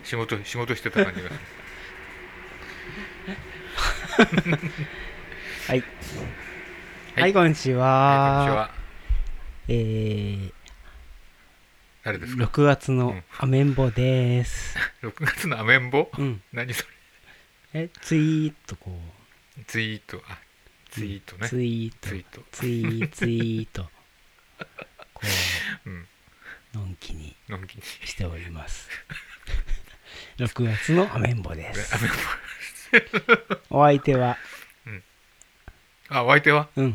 仕事してた感じがする。 はい、 はい、 はい、こんにちこんにちは。 は。誰ですか？ 6月のアメンボです。 6月のアメンボ？ うん。 何そツイートこれ？ツイート、ツイートう、 ね。 ツイート、 ツイート。 ツイート、こうん。 う、のんきにのんきに。 しております。6月のアメンボでアメす。 ンお相手は、 ボ。うん。お相手は？ うん。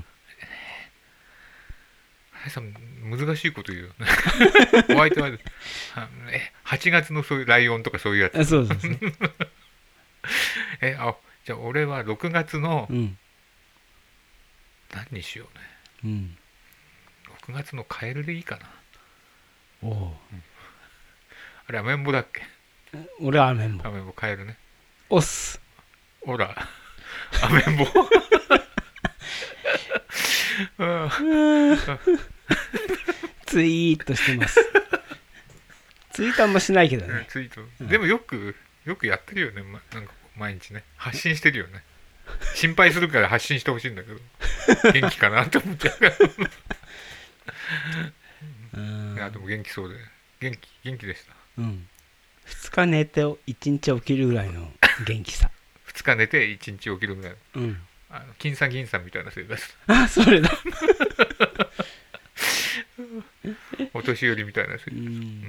林さん、難しいこと言うよね。お相手は、8月のそういうライオンとかそういうやつ。 そうですね。 じゃあ俺は6月の、 うん。 何にしようね。 うん。 6月のカエルでいいかな。 おう。 あれ、アメンボだっけ？ 俺はアメンボ。 アメンボ、カエルね。 おっす。 ほら、アメンボ。 ツイートしてます。ツイートあんましないけどね。 ツイート。でもよくやってるよね。なんか毎日ね。発信してるよね。心配するから発信してほしいんだけど。元気かなって思っちゃうから。でも元気そうで。元気でした。 うん。2日寝て1日起きるぐらいの元気さ。 2日寝て1日起きるぐらい。 うん。 金さん銀さんみたいな生活。 それだ。 お年寄りみたいな生活。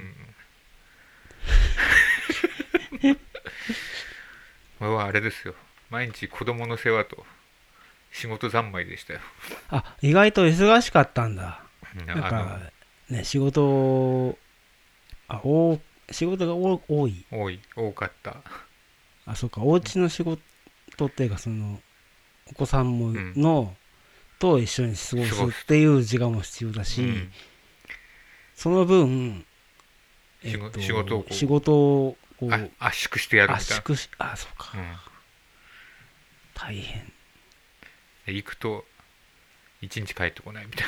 これはあれですよ。毎日子供の世話と仕事三昧でしたよ。 意外と忙しかったんだ。 なんかね、仕事が多い。 多かった。 そうか、お家の仕事っていうか、お子さんもと一緒に過ごすっていう時間も必要だし、その分、 仕事を圧縮してやるみたいな。 そうか。大変。 行くと1日帰ってこないみたい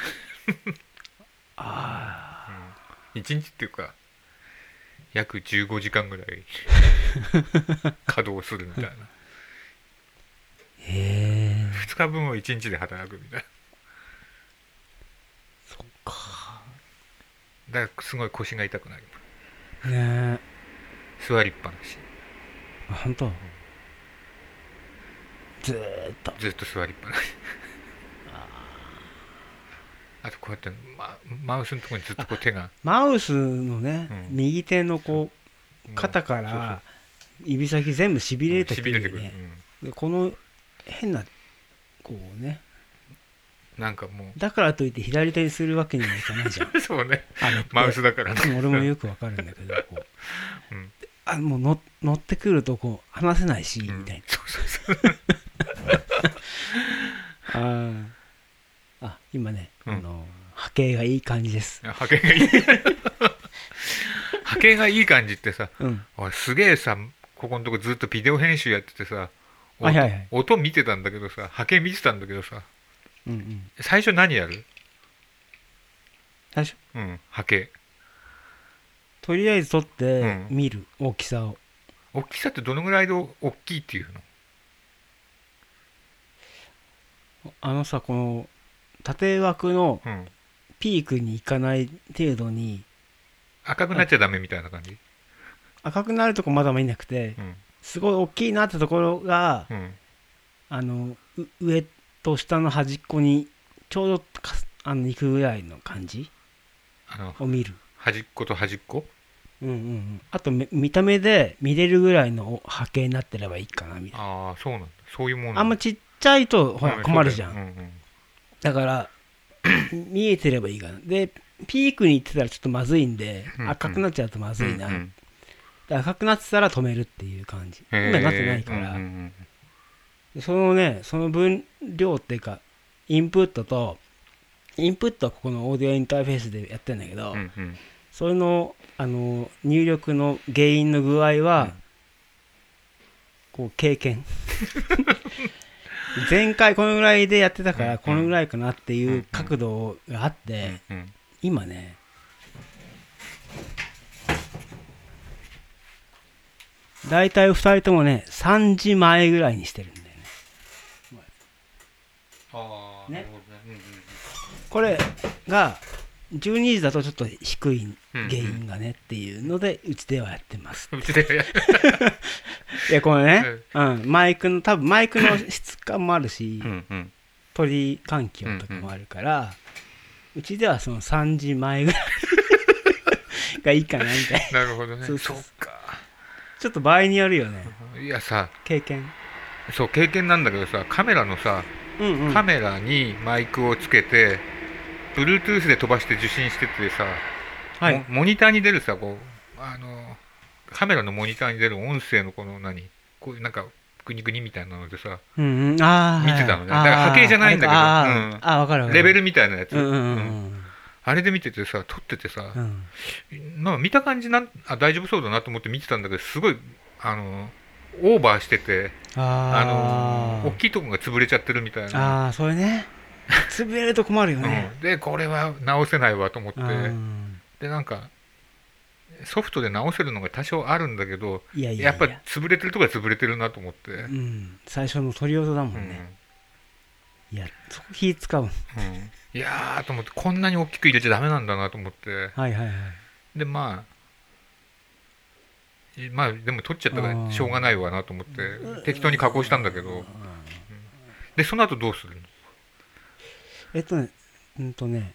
な。1日っていうか約15時間ぐらい稼働するみたいな。2日分を1日で働くみたいな。 そっか。 だからすごい腰が痛くなりますね。 座りっぱなし。 本当。ずっと座りっぱなし。あとこうやって、マウスのところにずっと手が。 マウスのね、右手の肩から指先全部しびれてくるよね。でこの変なね、 なんかもうだからといって左手にするわけにもいかないじゃん。 そうね。マウスだからね。 俺もよくわかるんだけど、もう乗ってくると離せないし、みたいな。今ね、波形がいい感じです。 波形がいい。波形がいい感じってさ、俺すげえさ、ここのとこずっとビデオ編集やっててさ、音見てたんだけどさ、波形見てたんだけどさ、最初何やる？ 最初？ 波形。 とりあえず撮って見る、大きさを。 大きさってどのぐらいで大きいっていうの？この縦枠のピークに行かない程度に、 赤くなっちゃダメみたいな感じ？ 赤くなるとこまだ見なくて、すごい大きいなってところが、上と下の端っこにちょうど行くぐらいの感じを見る。 端っこと端っこ？ あと見た目で見れるぐらいの波形になってればいいかなみたいな。 そうなんだ。そういうもんなんだ。 あんまちっちゃいとほら困るじゃん。だから見えてればいいかな。でピークに行ってたらちょっとまずいんで、赤くなっちゃうとまずいな。赤くなってたら止めるっていう感じ。今なってないから、その分量っていうかインプットはここのオーディオインターフェースでやってるんだけど、それの入力の原因の具合は、経験前回このぐらいでやってたからこのぐらいかなっていう角度があって、今ね大体2人ともね3時前ぐらいにしてるんだよね。 ああ、 ねなるほどね。うんうんうん。 これが12時だとちょっと低い原因がねっていうのでうちではやってます。 うちでやいやこれね、マイクの多分マイクの質感もあるしうんうん鳥環境とかもあるから、うちではその3時前ぐらいがいいかなみたいな。 なるほどね。 そうそうそっか。 ちょっと場合によるよね。 いやさ、 経験。 そう経験なんだけどさ、カメラのさ、 うんうん。 カメラにマイクをつけて Bluetooth で飛ばして受信しててさ、 はい。 モニターに出るさ、カメラのモニターに出る音声のこういうなんかグニグニみたいなのでさ、 うんうん。ああ。 見てたのね。だはいはいから波形じゃないんだけど、 わかるわかる。 レベルみたいなやつ、 うんうんうんあれで見ててさ、撮っててさ、 うん。 まあ見た感じ大丈夫そうだなと思って見てたんだけど、すごいオーバーしてて、大きいとこが潰れちゃってるみたいな。 ああ、それね。潰れると困るよね。 でこれは直せないわと思って、 うん。 でなんかソフトで直せるのが多少あるんだけど、 いやいやいや。 やっぱ潰れてるとこは潰れてるなと思って、 うん。最初の取り音だもんね。いや、そこ気使う。 いやーと思って、こんなに大きく入れちゃダメなんだなと思って、 はいはいはい。 でまあでも取っちゃったからしょうがないわなと思って適当に加工したんだけど、でその後どうするの？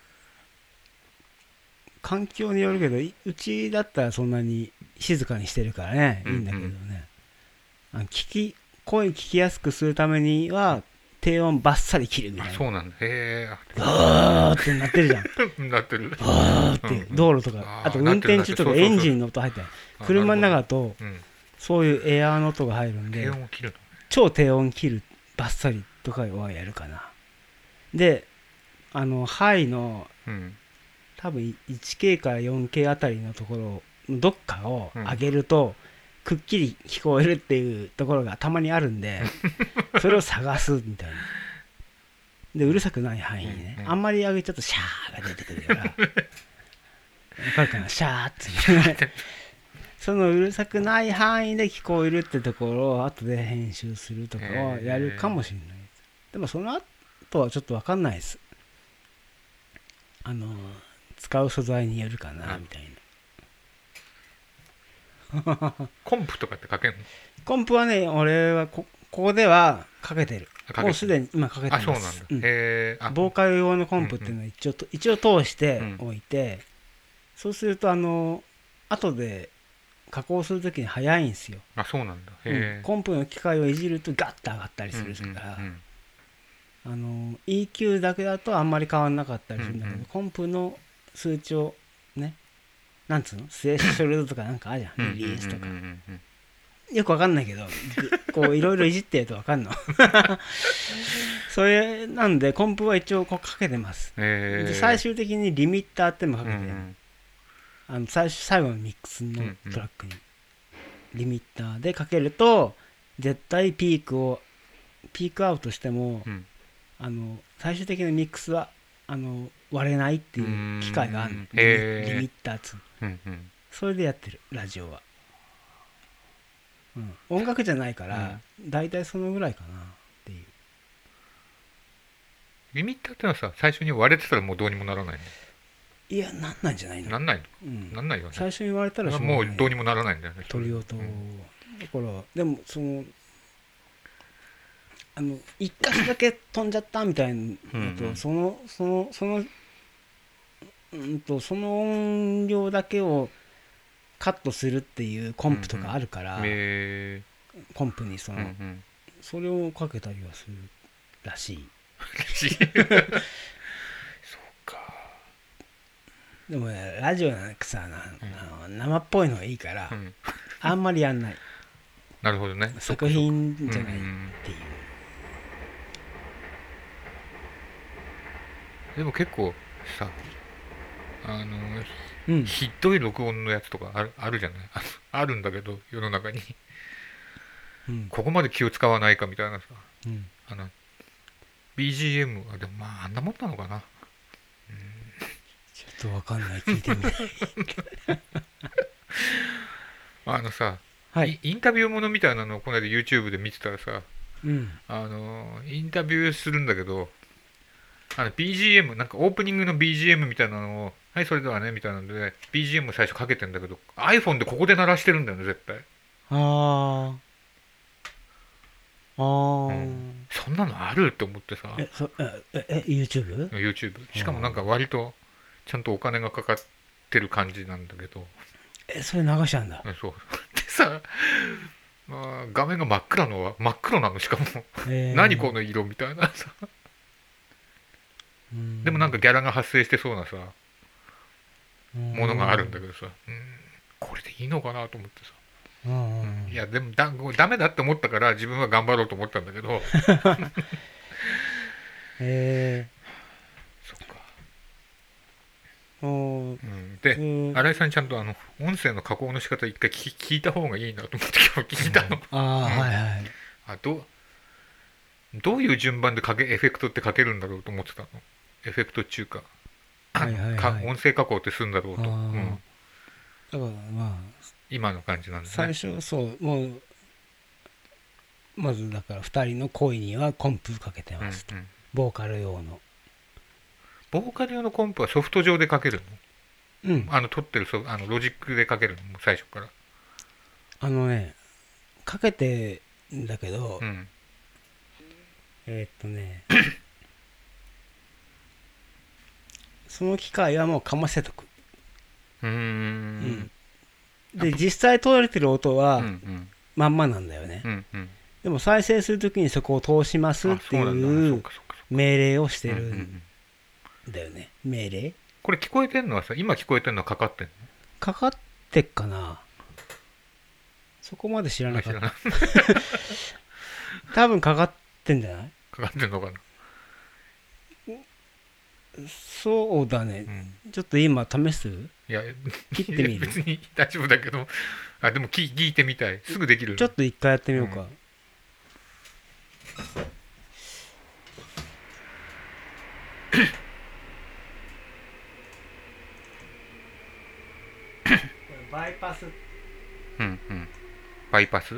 環境によるけど、うちだったらそんなに静かにしてるからね、いいんだけどね。声聞きやすくするためには低音バッサリ切るみたいな。 そうなんだ。へえ。 あーってなってるじゃん。 なってる。 あーって道路とか、あと運転中とかエンジンの音入ったり、車の中だとそういうエアーの音が入るんで、 低音を切るの？ 超低音切るバッサリとかはやるかな。で、ハイの多分 1K から 4K あたりのところどっかを上げると、くっきり聞こえるっていうところがたまにあるんでそれを探すみたいな。でうるさくない範囲にね、あんまり上げちゃうとシャーが出てくるからわかるかな、シャーってそのうるさくない範囲で聞こえるってところを後で編集するとかはやるかもしれない。でもその後はちょっとわかんないです。使う素材によるかなみたいな。 コンプとかってかけんの？ コンプはね、俺はここではかけてる。もうすでに今かけてます。 そうなんだ。 ボーカル用のコンプっていうのは一応通しておいて、そうすると後で加工するときに早いんですよ。 あ、そうなんだ。 コンプの機械をいじるとガッと上がったりするから、EQ だけだとあんまり変わんなかったりするんだけど、コンプの数値をね、なんつうの、スレッショルドとかなんかあるじゃん、リリースとか。よくわかんないけど、こういろいろいじってるとわかんの。それなんで、コンプは一応こうかけてます。で最終的にリミッターってのもかけて、最後のミックスのトラックにリミッターでかけると、絶対ピークアウトしても、最終的なミックスは割れないっていう機械があるの。リミッターつそれでやってる、ラジオは。音楽じゃないから、だいたいそのぐらいかなっていう。 リミッターってのはさ、最初に割れてたらもうどうにもならないの？ いや、なんないんじゃないの？ なんないの？なんないよね。 最初に言われたらもうどうにもならないんだよね。 取り音、だからでも一箇所だけ飛んじゃったみたいなと、その音量だけをカットするっていうコンプとかあるから、コンプにそれをかけたりはするらしい。そうか。 でもね、ラジオなんかさ、生っぽいのがいいから、あんまりやんない。 なるほどね。 作品じゃないっていう。 でも結構さ、ひどい録音のやつとかあるじゃない。あるんだけど、世の中に、ここまで気を使わないかみたいなさ、BGM はでもまああんなもんなのかな。 ちょっとわかんない、聞いてみたい。 さ、 はい、 インタビューものみたいなのをこの間 YouTube で見てたらさ、 うん、 インタビューするんだけど、BGM、なんかオープニングの BGM みたいなのを、はい、それではね、みたいなので、BGM 最初かけてんだけど、iPhone でここで鳴らしてるんだよね、絶対。 ああ、あうん。 あ、 そんなのあるって思ってさ、 YouTube？ YouTube。しかもなんかあ割と、ちゃんとお金がかかってる感じなんだけど、 それ流しちゃうんだ。 そう。でさ、画面が真っ黒なの、しかも。何この色みたいなさ。 うん、 でもなんかギャラが発生してそうなさ、 うものがあるんだん、 けどさ、これでいいのかなと思ってさ。 うん、 いや、でもダメだって思ったから自分は頑張ろうと思ったんだけど、 えそっか。 ー、おー、 で、 うん新井さんちゃんと音声の加工の仕方一回聞いた方がいいなと思って今日聞いたの。 ああ、 うん。 はいはい。 あ、どういう順番でエフェクトってかけるんだろうと思ってたの。エフェクトっていうか、 はいはいはい。 音声加工ってするんだろうあと。 あ、だからまあ、 今の感じなんだね。 最初、そう、もう、まずだから2人の声にはコンプかけてうんうますと。 ん。 ボーカル用の。 ボーカル用のコンプはソフト上でかけるうん。 の？撮ってるロジックでかけるのもう最初から。 あのね、かけてんだけど、 うん。 ね、その機械はもうかませとく。 うーうん。 ん。あ、 で、実際通れてる音うんうはん。 まんまなんだよね。 うんうん。 でも再生するときにそこを通しますっあ、 てそうなんだ。あ、そいうっかそっかそっか。 命令をしてうんうんうるんん。 だよね。命令これ聞こえてんのはさ、今聞こえてんのはかかってんかかってっかな。そこまで知らの？あ、知らない。 なかった。多分かかってんじゃない？ かかってんのかな。 そうだね。 うん。 ちょっと今試す？ いや、 切ってみる？ 別に大丈夫だけど、でも聞いてみたい。すぐできるの？ ちょっと一回やってみうん。 ようか。バイパス。 うんうん。バイパス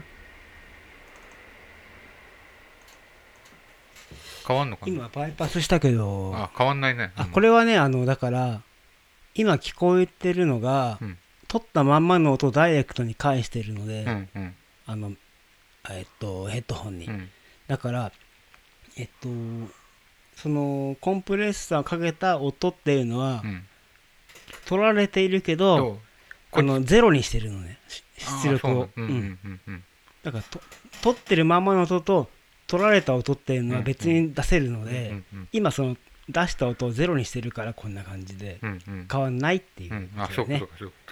変わんのかな？ 今バイパスしたけど、 あ、変わんないね。うこれはね、だから、今聞こえてるのが、 ん。 取ったまんまの音をダイレクトに返してるので、 うんうん。 あの、ヘッドホンに。 うん。 だから、えっと、その、コンプレッサーかけた音っていうのは、 うん。 取られているけど、 どうこっち、 ゼロにしてるのね、出そうなの。 力を。 うんううん。 んうんうん。 だから取ってるままの音と取られた音っていうのは別うんうん。 に出せるのうんで、 うん。 今その出した音をゼロにしてるからこんな感じでうんうん。 変わんないっていううん。あ、 ことだよね。 そうかそうかそうか。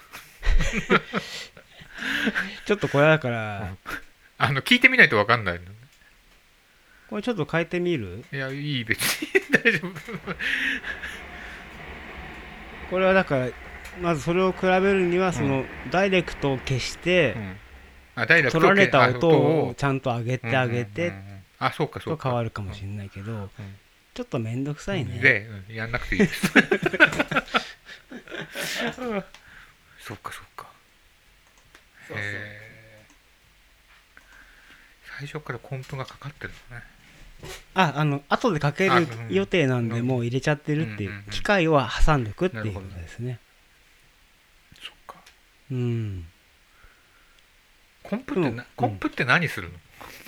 ちょっとこれだから、 聞いてみないとわかんないの。 これちょっと変えてみる？ いや、いい、別に大丈夫。 これはだから、まずそれを比べるには、 うん。 そのダイレクトを消して、 うん。ダイレク取られトた音音を、 をちゃんと上げてあうんうんうんうげてん。あ、そうかそうか。 と変わるかもしれないけど、 うんちょっとめんどくさいね。 で、やんなくていいです。そっかそっか。 そうそう。 最初からコンプがかかってるのね。 後でかける予定なんで、もう入れちゃってるっていう、機械を挟んでおくっていうことですね。 そっか。 うん。 コンプって何するの？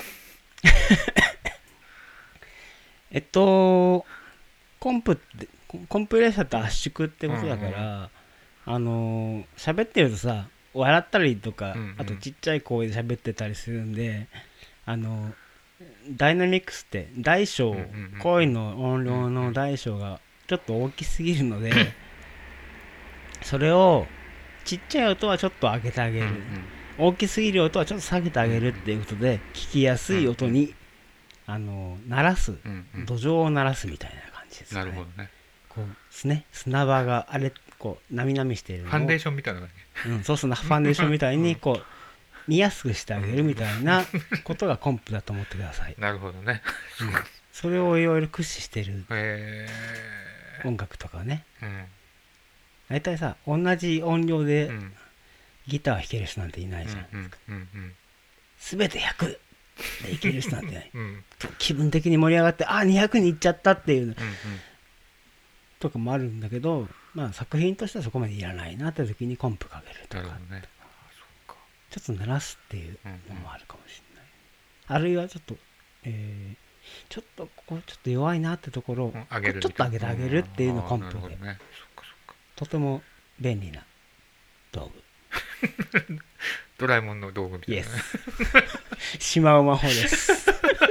コンプって、コンプレッサーって圧縮ってことだから、喋ってるとさ、笑ったりとか、あとちっちゃい声で喋ってたりするんで、あの、ダイナミックスって大小、声の音量の大小がちょっと大きすぎるので、それをちっちゃい音はちょっと上げてあげる、大きすぎる音はちょっと下げてあげるっていうことで、聞きやすい音に鳴らす、土壌を鳴らすみたいな感じですね。 なるほどね。 こうですね、砂場がこうなみなみしているのをファンデーションみたいな感じ、そうするファンデーションみたいにこう見やすくしてあげるみたいなことがコンプだと思ってください。 なるほどね。 それをいろいろ駆使してるえ音楽とかね、 うん。 大体さ同じ音量でギター弾ける人なんていないじゃん。全て100でいける人なんてない気分的に盛り上がって200にいっちゃったっていうの、とかもあるんだけど、まあ作品としてはそこまでいらないなって時にコンプかけるとか、ちょっと鳴らすっていうのもあるかもしれない、あるいはちょっとちょっとここちょっと弱いなってところをちょっと上げてあげるっていうのをコンプで、とても便利な道具ドラえもんの道具みたいな、 シマウマホです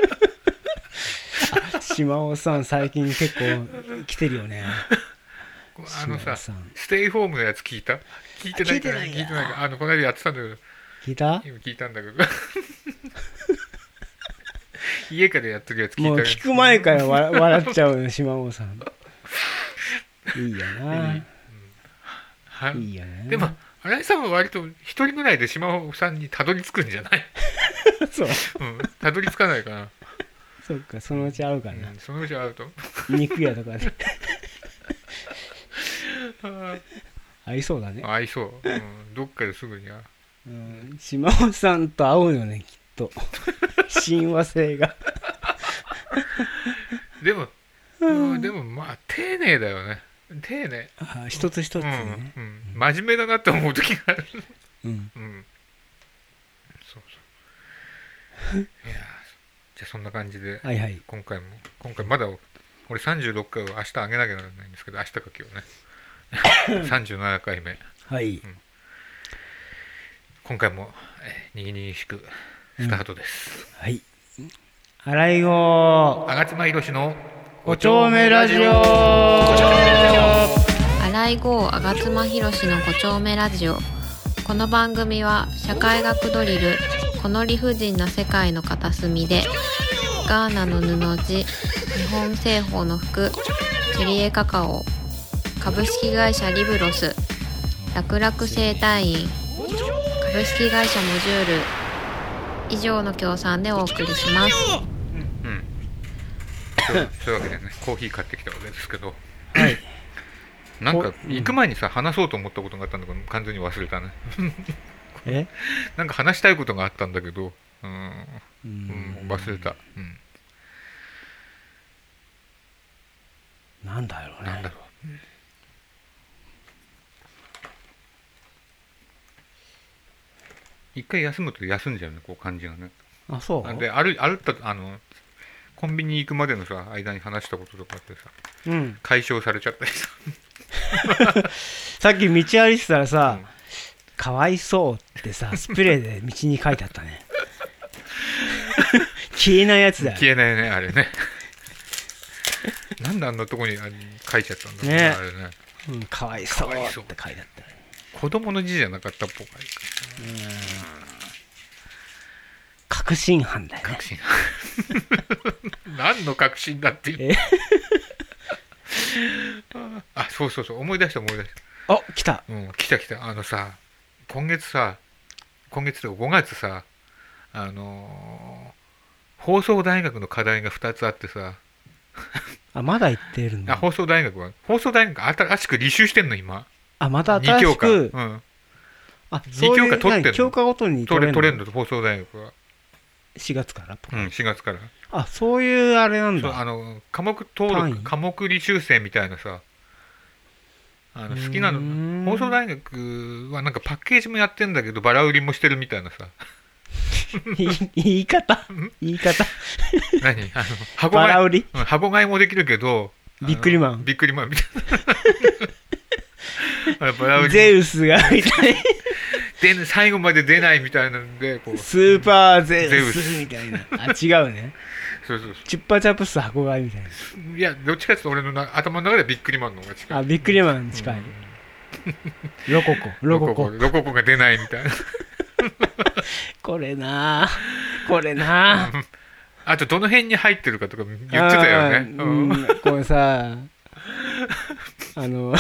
シマオさん最近結構来てるよね。 さステイホームのやつ聞いてないかこの間やってたんだけど、今聞いたんだけど家からやってるやつ聞いたもう聞く前から笑っちゃうよ島尾さんいいよな、いいよね。 でも新井さんは割と一人ぐらいで島尾さんにたどり着くんじゃないそう、 たどり着かないかな。 そっか、そのうち会うかな、 そのうち会うと肉屋とかで合いそうだね。 合いそう、どっかですぐには、 島尾さんと会うよねきっと親和性がでもまあ丁寧だよね、丁寧、 一つ一つね、 真面目だなって思う時があるそういやじゃあそんな感じで、今回まだ俺36回を明日あげなきゃならないんですけど、明日か今日ね37回目、今回もにぎにぎしくスタートです。 新井郷吾妻宏の 5丁目ラジオ。 新井郷吾妻宏の5丁目ラジオ。この番組は社会学ドリルこの理不尽な世界の片隅で、ガーナの布地、日本製法の服、チリエカカオ、株式会社リブロス、楽々整体院、株式会社モジュール以上の協賛でお送りします。 そういうわけでね、コーヒー買ってきたわけですけど、なんか行く前にさ話そうと思ったことがあったんだけど完全に忘れたねなんか話したいことがあったんだけど、忘れた。 なんだろうね。 なんだろう。一回休むと休んじゃうね、こう感じがね。 あ、そう。 でコンビニ行くまでのさ間に話したこととかってさ、解消されちゃったりささっき道歩いてたらさ、かわいそうってさスプレーで道に書いてあったね消えないやつだよ。 消えないねあれねなんであんなとこに書いちゃったんだろうね、あれね。 かわいそうって書いてあったね。 子供の字じゃなかったっぽい。 確信犯だよね。 確信犯何の確信だっていうそう思い出した。 来た。 来た今月と5月さ、放送大学の課題が2つあってさまだ言ってるんだ。 放送大学新しく履修してんの今。 また新しく 2 教科取ってんの。 教科ごとに取れるの、放送大学は 4月からとか。 4月から。 そういうあれなんだ。 科目履修生みたいなさ、好きなの。放送大学はなんかパッケージもやってんだけどバラ売りもしてるみたいなさ言い方何バラ売り、 箱買いもできるけどビックリマンみたいなバラ売りゼウスがみたいで最後まで出ないみたいなんでこうスーパーゼウスみたいな違うねそうチュッパチャプス箱買いみたいな。 いやどっちかっていうと俺の頭の中ではビックリマンの方が近い。 ビックリマン近い、ロココが出ないみたいなこれなあとどの辺に入ってるかとか言ってたよね。 これさ何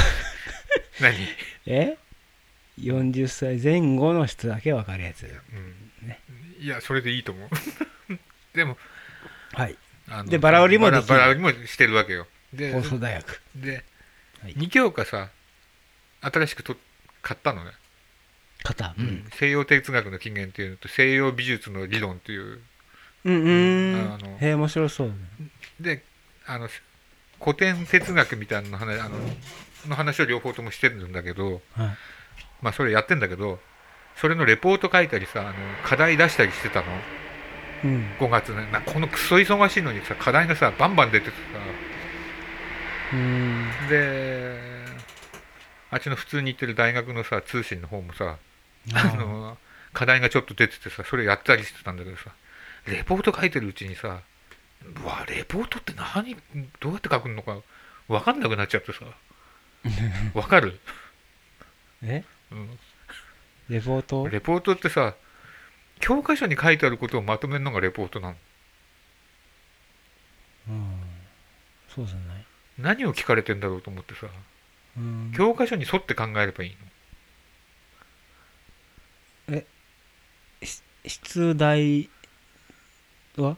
40歳前後の人だけ分かるやつ、 いやそれでいいと思うでもでバラ売りもできる。 バラ売りもしてるわけよ。で放送大学で、2教科さ新しく買ったのね。 型、 西洋哲学の起源っていうのと西洋美術の理論っていう、 へえ面白そうね。 で古典哲学みたいなの話を両方ともしてるんだけど、 はい、 まあそれやってんだけど、それのレポート書いたりさ、課題出したりしてたの、5月ね。このクソ忙しいのにさ、課題がさバンバン出ててさ、であっちの普通に行ってる大学のさ通信の方もさ、課題がちょっと出ててさ、それやったりしてたんだけどさ、レポート書いてるうちにさ、うわレポートってどうやって書くのか分かんなくなっちゃってさ分かる？ レポートってさ、教科書に書いてあることをまとめるのがレポートなの。 そうじゃない。 何を聞かれてんだろうと思ってさ、教科書に沿って考えればいいの？出題は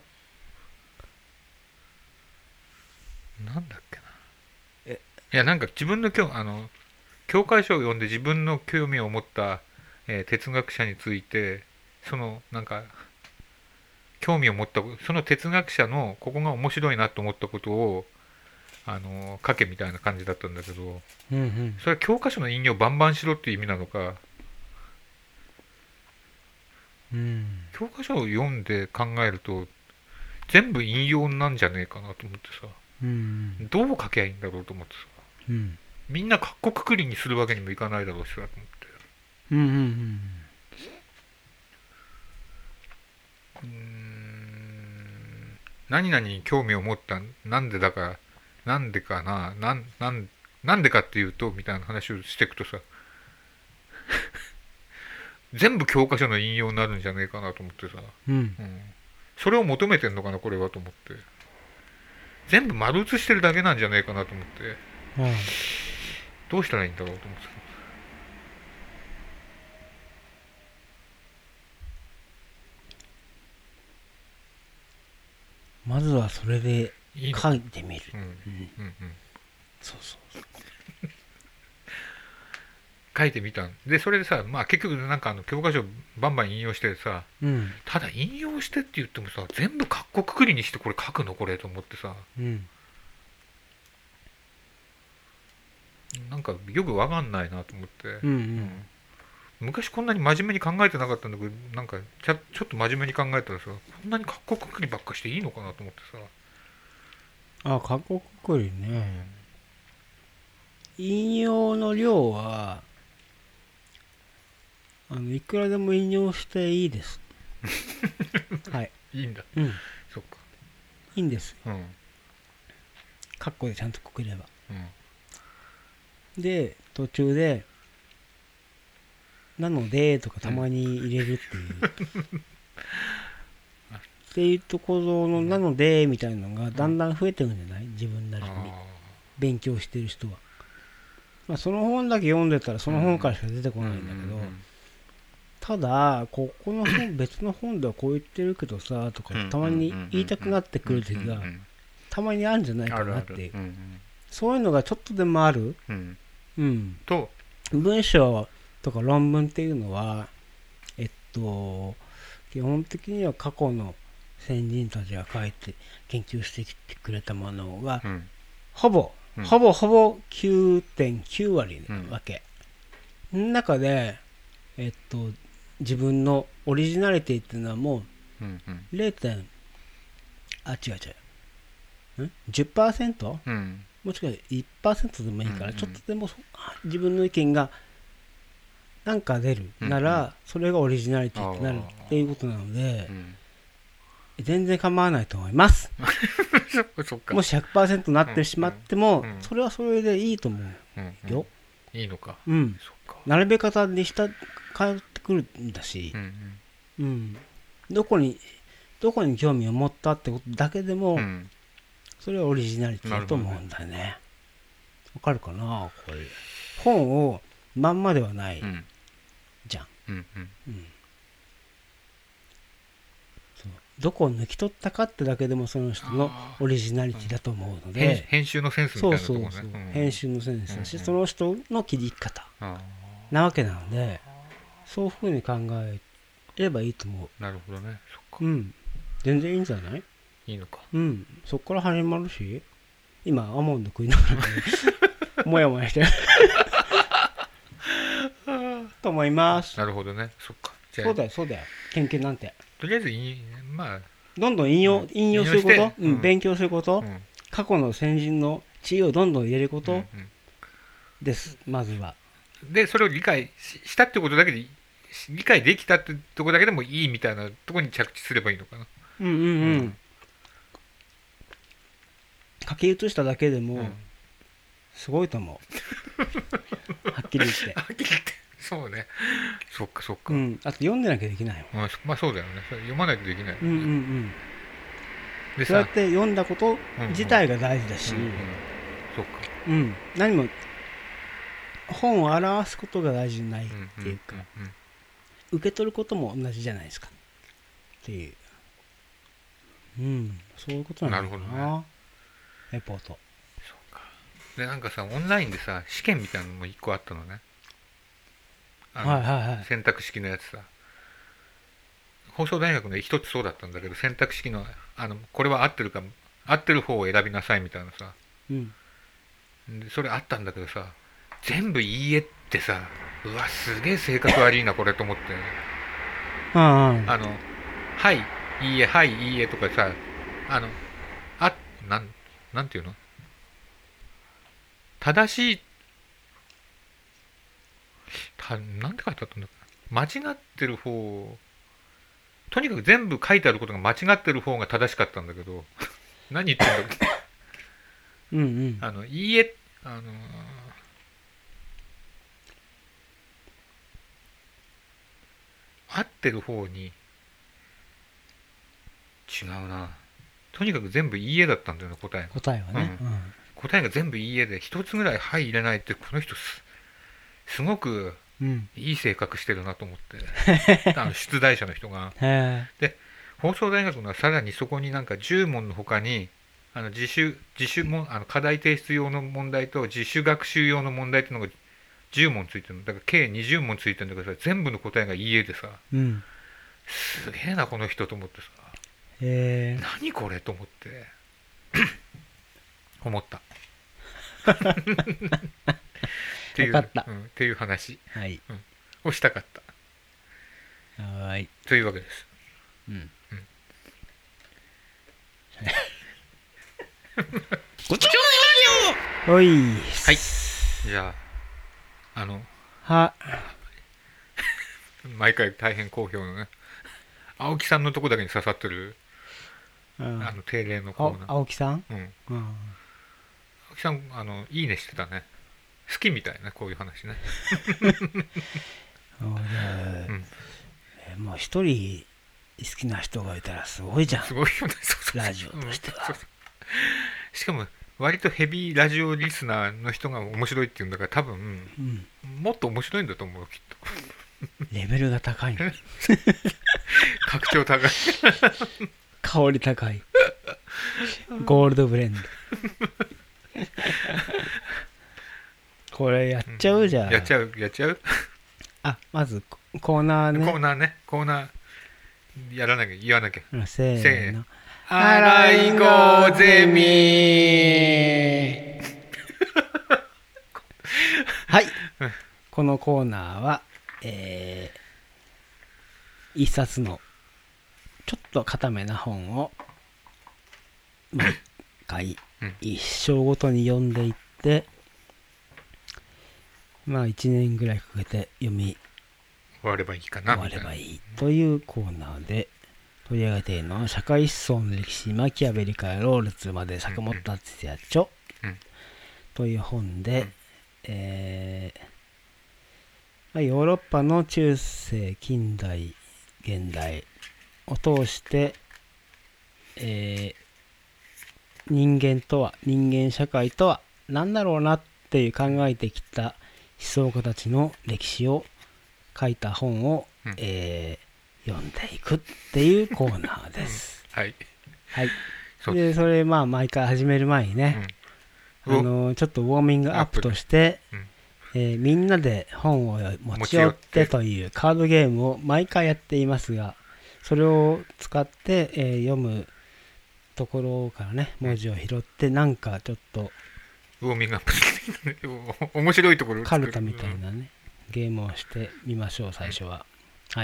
なんだっけな。いやなんか自分の教科書を読んで自分の興味を持った、哲学者について、そのなんか興味を持ったその哲学者のここが面白いなと思ったことを書けみたいな感じだったんだけど、それは教科書の引用バンバンしろっていう意味なのか、教科書を読んで考えると全部引用なんじゃねえかなと思ってさ、どう書けばいいんだろうと思ってさ、みんなカッコくくりにするわけにもいかないだろうしさと思って、何々に興味を持った、なんでかっていうとみたいな話をしていくとさ全部教科書の引用になるんじゃねえかなと思ってさ、それを求めてんのかなこれはと思って、全部丸写してるだけなんじゃねえかなと思って、どうしたらいいんだろうと思ってさ。 まずはそれで書いてみる。そう書いてみたんで、それでさ、まあ結局なんか教科書バンバン引用してさ、ただ引用してって言ってもさ、全部カッコくくりにしてこれ書くのこれと思ってさ、なんかよくわかんないなと思って、昔こんなに真面目に考えてなかったんだけど、なんかちょっと真面目に考えたらさ、こんなにカッコくくりばっかしていいのかなと思ってさ。 カッコくくりね、引用の量はいくらでも引用していいですはい、 いいんだ、そっか、 いいんですよ、カッコでちゃんとくくれば、で途中でなのでとかたまに入れるっていう、っていうところのなのでみたいなのがだんだん増えてるんじゃない？自分なりに勉強してる人は、まあ、その本だけ読んでたらその本からしか出てこないんだけど、ただここの本別の本ではこう言ってるけどさとかたまに言いたくなってくる時がたまにあるんじゃないかなっていう、そういうのがちょっとでもある、 と文章とか論文っていうのは基本的には過去の先人たちが書いて研究してきてくれたものが、ほぼ 9.9 割なわけ、中で自分のオリジナリティっていうのはもう 0. 10%、もしくは 1% でもいいから、ちょっとでも自分の意見がなんか出るなら、それがオリジナリティになるっていうことなので、全然構わないと思いますもし 100% なってしまっても、それはそれでいいと思うよ、 いいのか、 並べ方に変わってくるんだし、どこに興味を持ったってことだけでも、それはオリジナリティだと思うんだよね。わかるかな？これ本をまんまではないじゃん。どこを抜き取ったかってだけでもその人のオリジナリティだと思うので、 編集のセンスみたいなところね。 編集のセンスだし、その人の切り方なわけなので、 そういうふうに考えればいいと思なるほどね。そっか。 う。全然いいんじゃない？ いいのか。 そっから始まるし、今アーモンド食いながら、ね、もやもやしてると思います。 なるほどね。そっか。じゃあそうだよ。研究なんて。 とりあえずまあどんどん引用すること、勉強すること、 うん過去の先人の知恵をどんどん入れることうんです、まずは。 でそれを理解したってことだけで理解できたってとこだけでもいいみたいなとこに着地すればいいのかな。 書き写しただけでもすごいと思う。はっきり言って。 はっきり言って。そうね。そっかそっか。 あと読んでなきゃできないもん。 まあそうだよね。読まないとできない。でそうやって読んだこと自体が大事だし、 そっか。 何も本を表すことが大事じゃないっていうか、受け取ることも同じじゃないですかっていう、そういうことなんだろうな。 なるほどね。 レポート。 そうか。でなんかさ、オンラインでさ試験みたいなのも1個あったのね。選択式のやつさ。放送大学の一つそうだったんだけど、選択式のこれは合ってる方を選びなさいみたいなさ、でそれあったんだけどさ、全部いいえってさ、うわすげえ性格悪いなこれと思って、はいいいえはいいいえとかさ、なんていうの、正しいなんて書いてあったんだっけな、間違ってる方、とにかく全部書いてあることが間違ってる方が正しかったんだけど何言ってんだっけいいえ、合ってる方に違うな、とにかく全部いいえだったんだよね、答えはね、 答えが全部いいえで、一つぐらいはい入れないって、この人すごくいい性格してるなと思って出題者の人がで、放送大学のはさらにそこになんか10問の他に自主も課題提出用の問題と自主学習用の問題っていうのが10問ついてるのだから計20問ついてるんだけどさ、全部の答えがいいえでさ、すげえなこの人と思ってさ、何これと思って思ったっていう話、をしたかった。 はい。 というわけです。 ごちそうラジオ。はい。 じゃあ毎回大変好評のね、青木さんのとこだけに刺さってる定例のコーナー。 青木さん？ 青木さんいいねしてたね。好きみたいなこういう話ね。 もう一人好きな人がいたらすごいじゃん。 すごいよね。 ラジオとしては。 しかも割とヘビーラジオリスナーの人が面白いっていうんだから、多分、もっと面白いんだと思う、きっと。 レベルが高いの。 格調高い。 香り高い。ゴールドブレンド。これやっちゃうじゃん。 やっちゃう。 まずコーナーね。 コーナーやらなきゃ、言わなきゃ。 せーの。 アライゴゼミ。 はい。このコーナーは、一冊のちょっと固めな本を毎回一章ごとに読んでいって、1年ぐらいかけて読み終わればいいかな。 終わればいいというコーナーで取り上げているのは、社会思想の歴史、マキアベリからロールツまで坂本達也著という本で、ヨーロッパの中世、近代、現代を通して、人間社会とは何だろうなっていう考えてきた思想家たちの歴史を書いた本を、読んでいくっていうコーナーです。 はい。 でそれ毎回始める前にね、ちょっとウォーミングアップとして、 みんなで本を持ち寄ってというカードゲームを毎回やっていますが、それを使って、読むところからね文字を拾って、なんかちょっとウォーミングアップ面白いところをカルタみたいなね、ゲームをしてみましょう。最初ははい。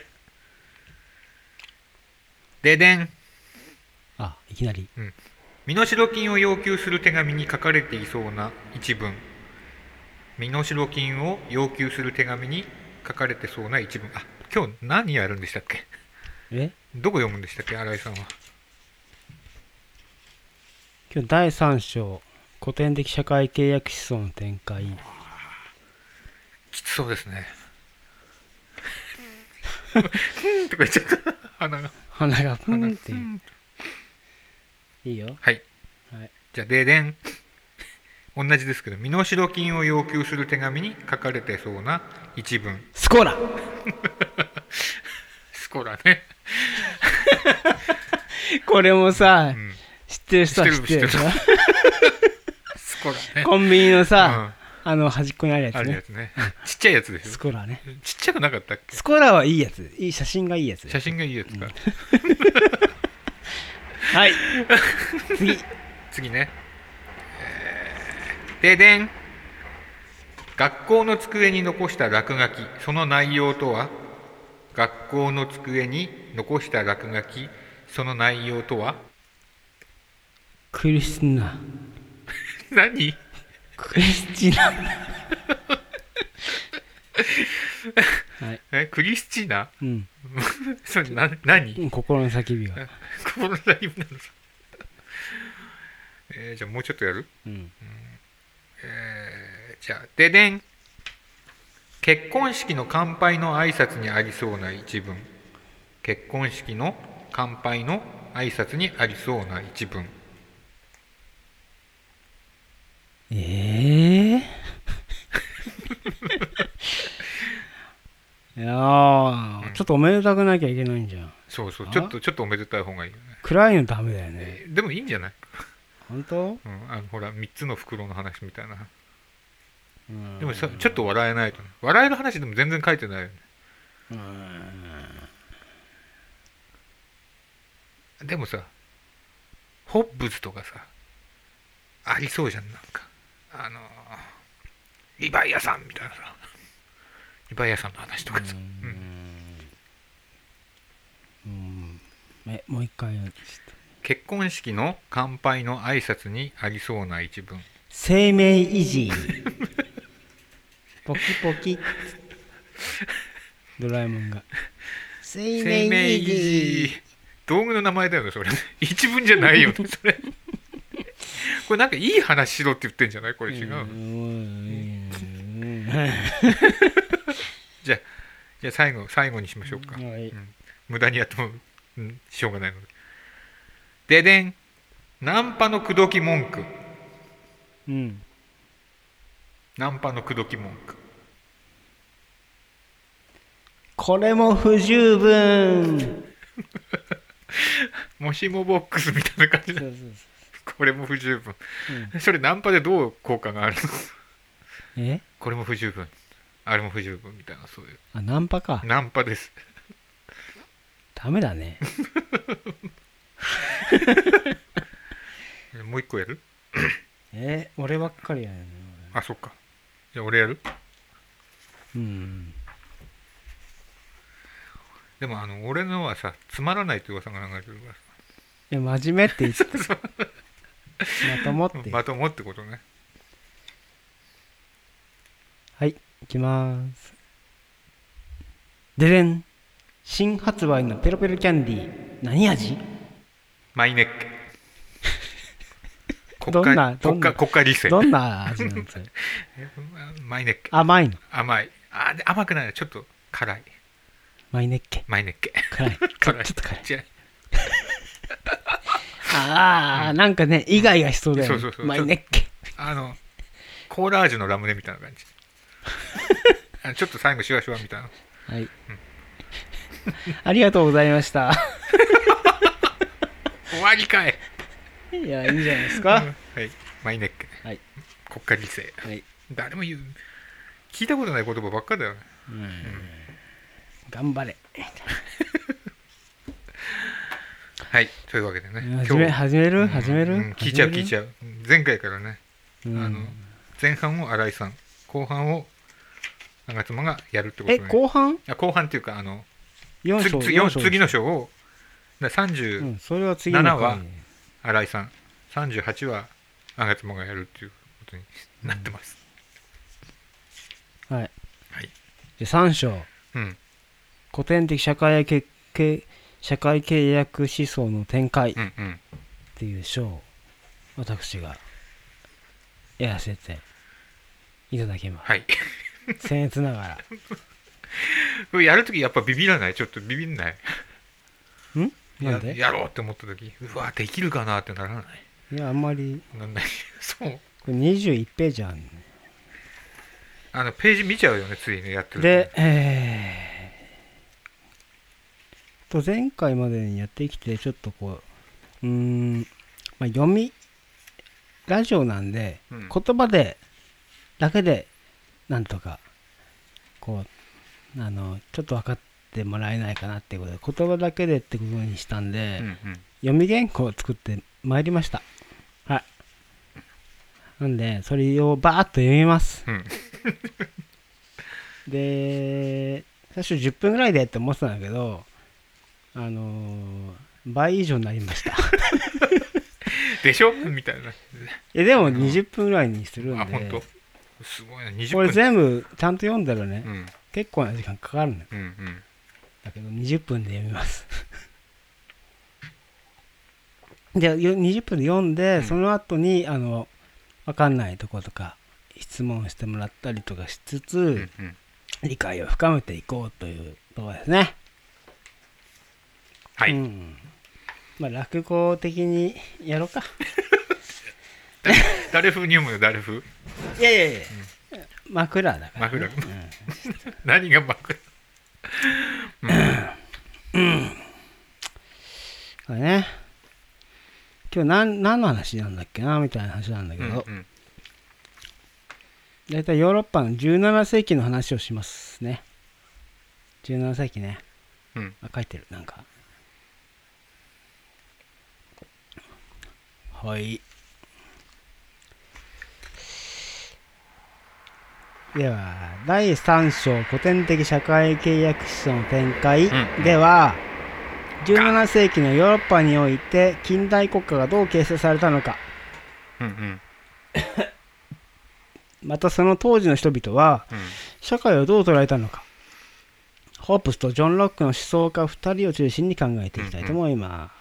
ででん。 いきなり、 身代金を要求する手紙に書かれていそうな一文。身代金を要求する手紙に書かれてそうな一文。今日何やるんでしたっけ？どこ読むんでしたっけ、新井さんは。 今日第3章、古典的社会契約思想の展開。 きつそうですね。とか言っちゃった。 鼻がプンっていう。いいよ。 はい。じゃあででん。同じですけど、身代金を要求する手紙に書かれてそうな一文。 スコラスコラね。 これもさ、知ってる人は知ってるでしょ。 スコラね。 コンビニのさ、端っこにあるやつね。 あるやつね。ちっちゃいやつでしょ。 スコラね。 ちっちゃくなかったっけ？ スコラはいいやつ。写真がいいやつ。 写真がいいやつか。 はい。 次ね。ででん。学校の机に残した落書き、その内容とは？学校の机に残した落書き、その内容とは？ クリスティナ。 何？ クリスチナ。 クリスチナ？それ何？心の叫びが。 心の叫びなのさ。じゃあもうちょっとやる？じゃあででん。結婚式の乾杯の挨拶にありそうな一文。結婚式の乾杯の挨拶にありそうな一文。 ちょっとおめでたくなきゃいけないんじゃん。 そうちょっとおめでたい方がいいよね。 暗いのダメだよね。 でもいいんじゃない？ 本当？ ほら3つの袋の話みたいな。でもちょっと笑えないとね。笑える話でも全然書いてないよね。でもさ、ホッブズとかさ、ありそうじゃん。なんかリヴァイアさんみたいなさ、リヴァイアさんの話とかさ。 もう一回。 結婚式の乾杯の挨拶にありそうな一文。 生命維持。ポキポキ。ドラえもんが。生命維持。 道具の名前だよね、それ。一文じゃないよね、それ。これなんかいい話しろって言ってんじゃない？これ違う。じゃあ最後にしましょうか。無駄にやっても、しょうがないので。ででん。ナンパの口説き文句。ナンパの口説き文句。 これも不十分。 もしもボックスみたいな感じだ。これも不十分。それナンパでどう効果があるの？これも不十分。あれも不十分みたいな、そういう。 ナンパか。 ナンパです。 ダメだね。 もう一個やる？ 俺ばっかりやるね。 そっか。じゃあ俺やる？でも俺のはさ、つまらないって噂が流れてるからさ。 いや、真面目って言って。まともって。 まともってことね。 はい、いきまーす。ででん。新発売のペロペロキャンディー。何味？ マイネッケ。 国家理性。 どんな味なんですか？ マイネッケ。 甘いの？ 甘い。甘くない。ちょっと辛い。 マイネッケ。 辛い。 ちょっと辛い。 違う。 なんかね、イガイガしそうだよね。マイネッケ。 コーラ味のラムネみたいな感じ。ちょっと最後シュワシュワみたいな。 はい。ありがとうございました。 終わりかい。 いや、いいんじゃないですか。 はい。マイネッケ。 はい。 国家理性。 はい。 誰も聞いたことない言葉ばっかだよね。 頑張れ。 はい、というわけでね。 始める聞いちゃう。前回からね、前半を新井さん、後半を長妻がやるってことね。 後半っていうか、 4章次の章を、37は新井さん、38は長妻がやるっていうことになってます。 はい。で3章、古典的社会契約思想の展開っていう章を私がやらせていただきます。 はい。 僭越ながら。 これやるときやっぱビビらない？ちょっとビビんない？ なんで？ やろうって思ったとき、うわ、できるかなってならない？ いや、あんまり。 なんない。そう。 これ21ページあるね。 ページ見ちゃうよね、ついね、やってると。で、前回までにやってきて、ちょっと読み、ラジオなんで、言葉で、だけで、なんとか、ちょっと分かってもらえないかなっていうことで、言葉だけでってことにしたんで、読み原稿を作ってまいりました。はい。なんで、それをバーッと読みます。で、最初10分ぐらいでって思ってたんだけど、倍以上になりました。 でしょみたいな。 でも20分ぐらいにするんで。 本当。すごいな、20分。 これ全部ちゃんと読んだらね、結構な時間かかるの。だけど20分で読みます。で、20分で読んで、その後に、わかんないところとか、質問してもらったりとかしつつ、理解を深めていこうというところですね。 はい。 落語的にやろうか。 誰風に読むよ、誰風？ いや。枕だから、 枕。何が枕？ これね。今日何の話なんだっけなみたいな話なんだけど、だいたいヨーロッパの17世紀の話をしますね。17世紀ね。書いてる、なんか。はい。では、第3章古典的社会契約思想の展開では、17世紀のヨーロッパにおいて近代国家がどう形成されたのか、またその当時の人々は社会をどう捉えたのか、ホープスとジョン・ロックの思想家2人を中心に考えていきたいと思います。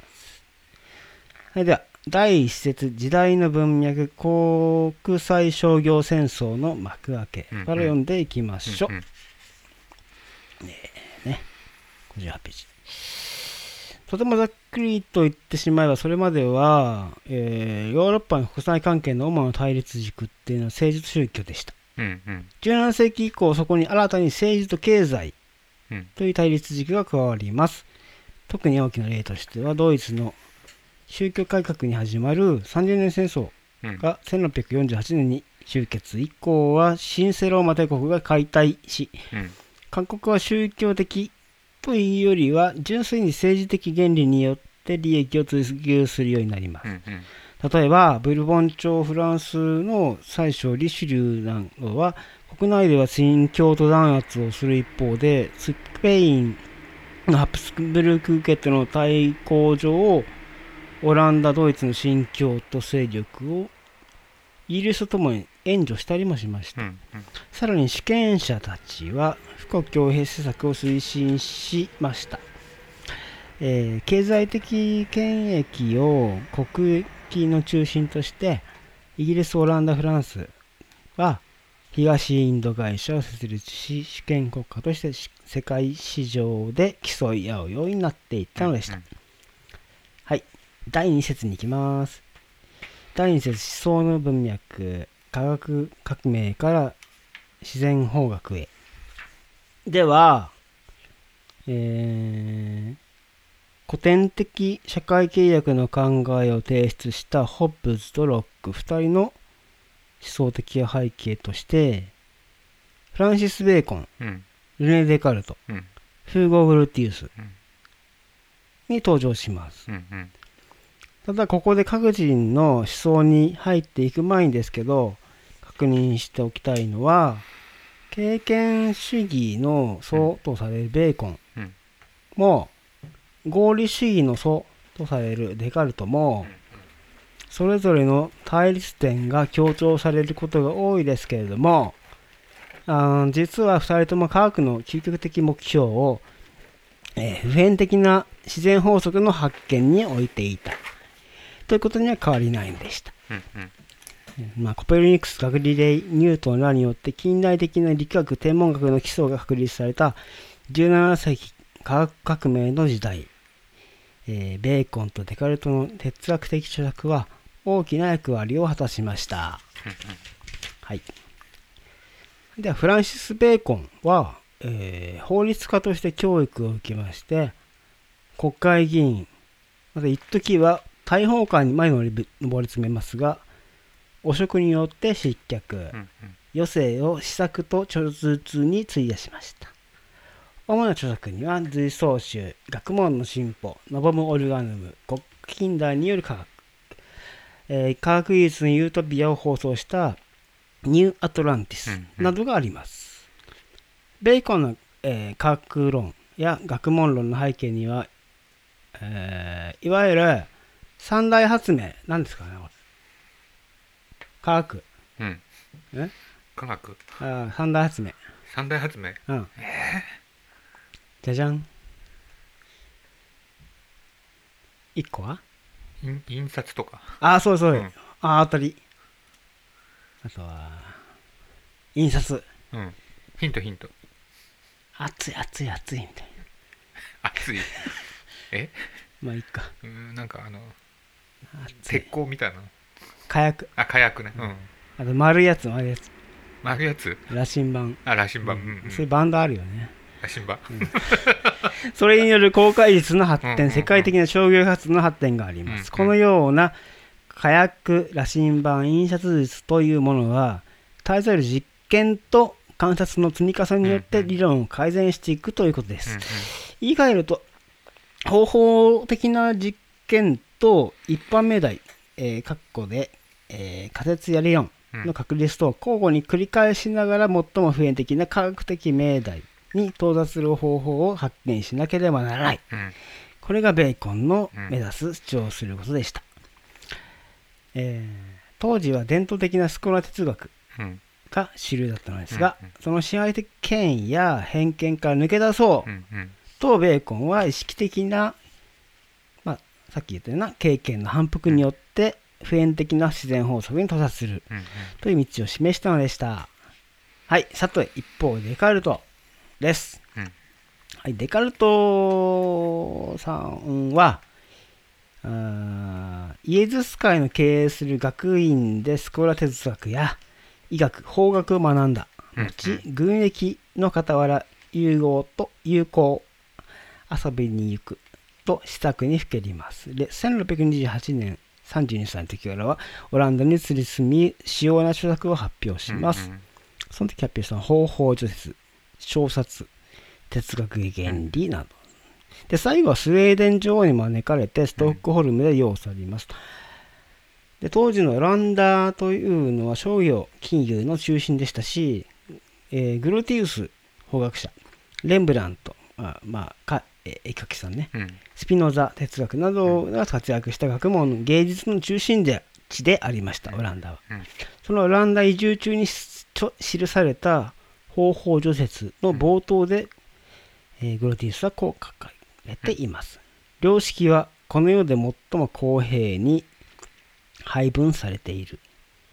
はい、では第1節、時代の文脈、国際商業戦争の幕開けから読んでいきましょう。58ページ。とてもざっくりと言ってしまえば、それまでは、ヨーロッパの国際関係の主な対立軸っていうのは政治と宗教でした。17世紀以降、そこに新たに政治と経済という対立軸が加わります。特に大きな例としては、ドイツの宗教改革に始まる30年戦争が1648年に終結。以降は新生ローマ帝国が解体し、韓国は宗教的というよりは純粋に政治的原理によって利益を追求するようになります。例えばブルボン朝フランスの宰相リシュリューなどは国内では新教徒弾圧をする一方で、スペインのハプスブルク家との対抗上、オランダ、ドイツの新教徒勢力をイギリスとともに援助したりもしました。さらに主権者たちは富国強兵政策を推進しました。経済的権益を国益の中心としてイギリス、オランダ、フランスは東インド会社を設立し、主権国家として世界市場で競い合うようになっていったのでした。はい、第2節に行きます。第2節、思想の文脈、科学革命から自然法学へ。では、古典的社会契約の考えを提出したホッブズとロック2人の想的背景として、フランシス・ベーコン、 うんルネ・デカルト、 うんフーゴ・グルティウスうんに登場します。 うんうんただここで各人の思想に入っていく前にですけど、確認しておきたいのは、経験主義の祖とされるベーコンうんも、合理主義の祖とされるデカルトも、それぞれの対立点が強調されることが多いですけれども、実は2人とも科学の究極的目標を、普遍的な自然法則の発見に置いていたということには変わりないのでした。コペルニクス、ガリレイ、ニュートンらによって近代的な力学、天文学の基礎が確立された17世紀科学革命の時代、ベーコンとデカルトの哲学的著作は大きな役割を果たしました。はい。ではフランシス・ベーコンは、法律家として教育を受けまして、国会議員、また一時は大法官に前に上り詰めますが、汚職によって失脚、余生を施策と著述に費やしました。主な著作には、随想集、学問の進歩、ノボム・オルガヌム、国近代による科学、科学技術のユートピアを放送したニューアトランティスなどがあります。ベーコンの、科学論や学問論の背景には、いわゆる三大発明、なんですかね、科学。 科学。 三大発明。 三大発明。 じゃじゃん。一個は印刷とか。 そうそう。当たり。あとは、印刷。 ヒント。 熱いみたいな。 熱い。 まあいいか。 なんか鉄鋼みたいな。 火薬。 火薬ね。 あと丸いやつ。 丸いやつ。 羅針盤。 羅針盤。 そういうバンドあるよね。 羅針盤。 それによる航海術の発展、世界的な商業発の発展があります。このような火薬、羅針盤、印刷術というものは、対する実験と観察の積み重ねによって理論を改善していくということです。言い換えると、方法的な実験と一般命題、括弧で、仮説や理論の確立と交互に繰り返しながら最も普遍的な科学的命題に到達する方法を発見しなければならない。これがベーコンの目指す主張することでした。当時は伝統的なスコラ哲学が主流だったのですが、その支配的権威や偏見から抜け出そうとベーコンは意識的な、さっき言ったような経験の反復によって普遍的な自然法則に到達するという道を示したのでした。はい、さて一方デカルトです。はい、デカルトさんはイエズス会の経営する学院でスコラ哲学や医学、法学を学んだ後、軍役の傍ら友好遊びに行くと施策にふけります。で、1628年32歳の時からはオランダに移り住み主要な著作を発表します。その時発表した方法序説、小冊、哲学原理など。で、最後はスウェーデン女王に招かれてストックホルムで世を去ります。で、当時のオランダというのは商業、金融の中心でしたし、グルティウス法学者、レンブラント、絵描きさんね、スピノザ哲学などが活躍した学問、芸術の中心地でありました、オランダは。そのオランダ移住中に記された方法序説の冒頭で、グルティウスはこう書かれています。良識はこの世で最も公平に配分されている。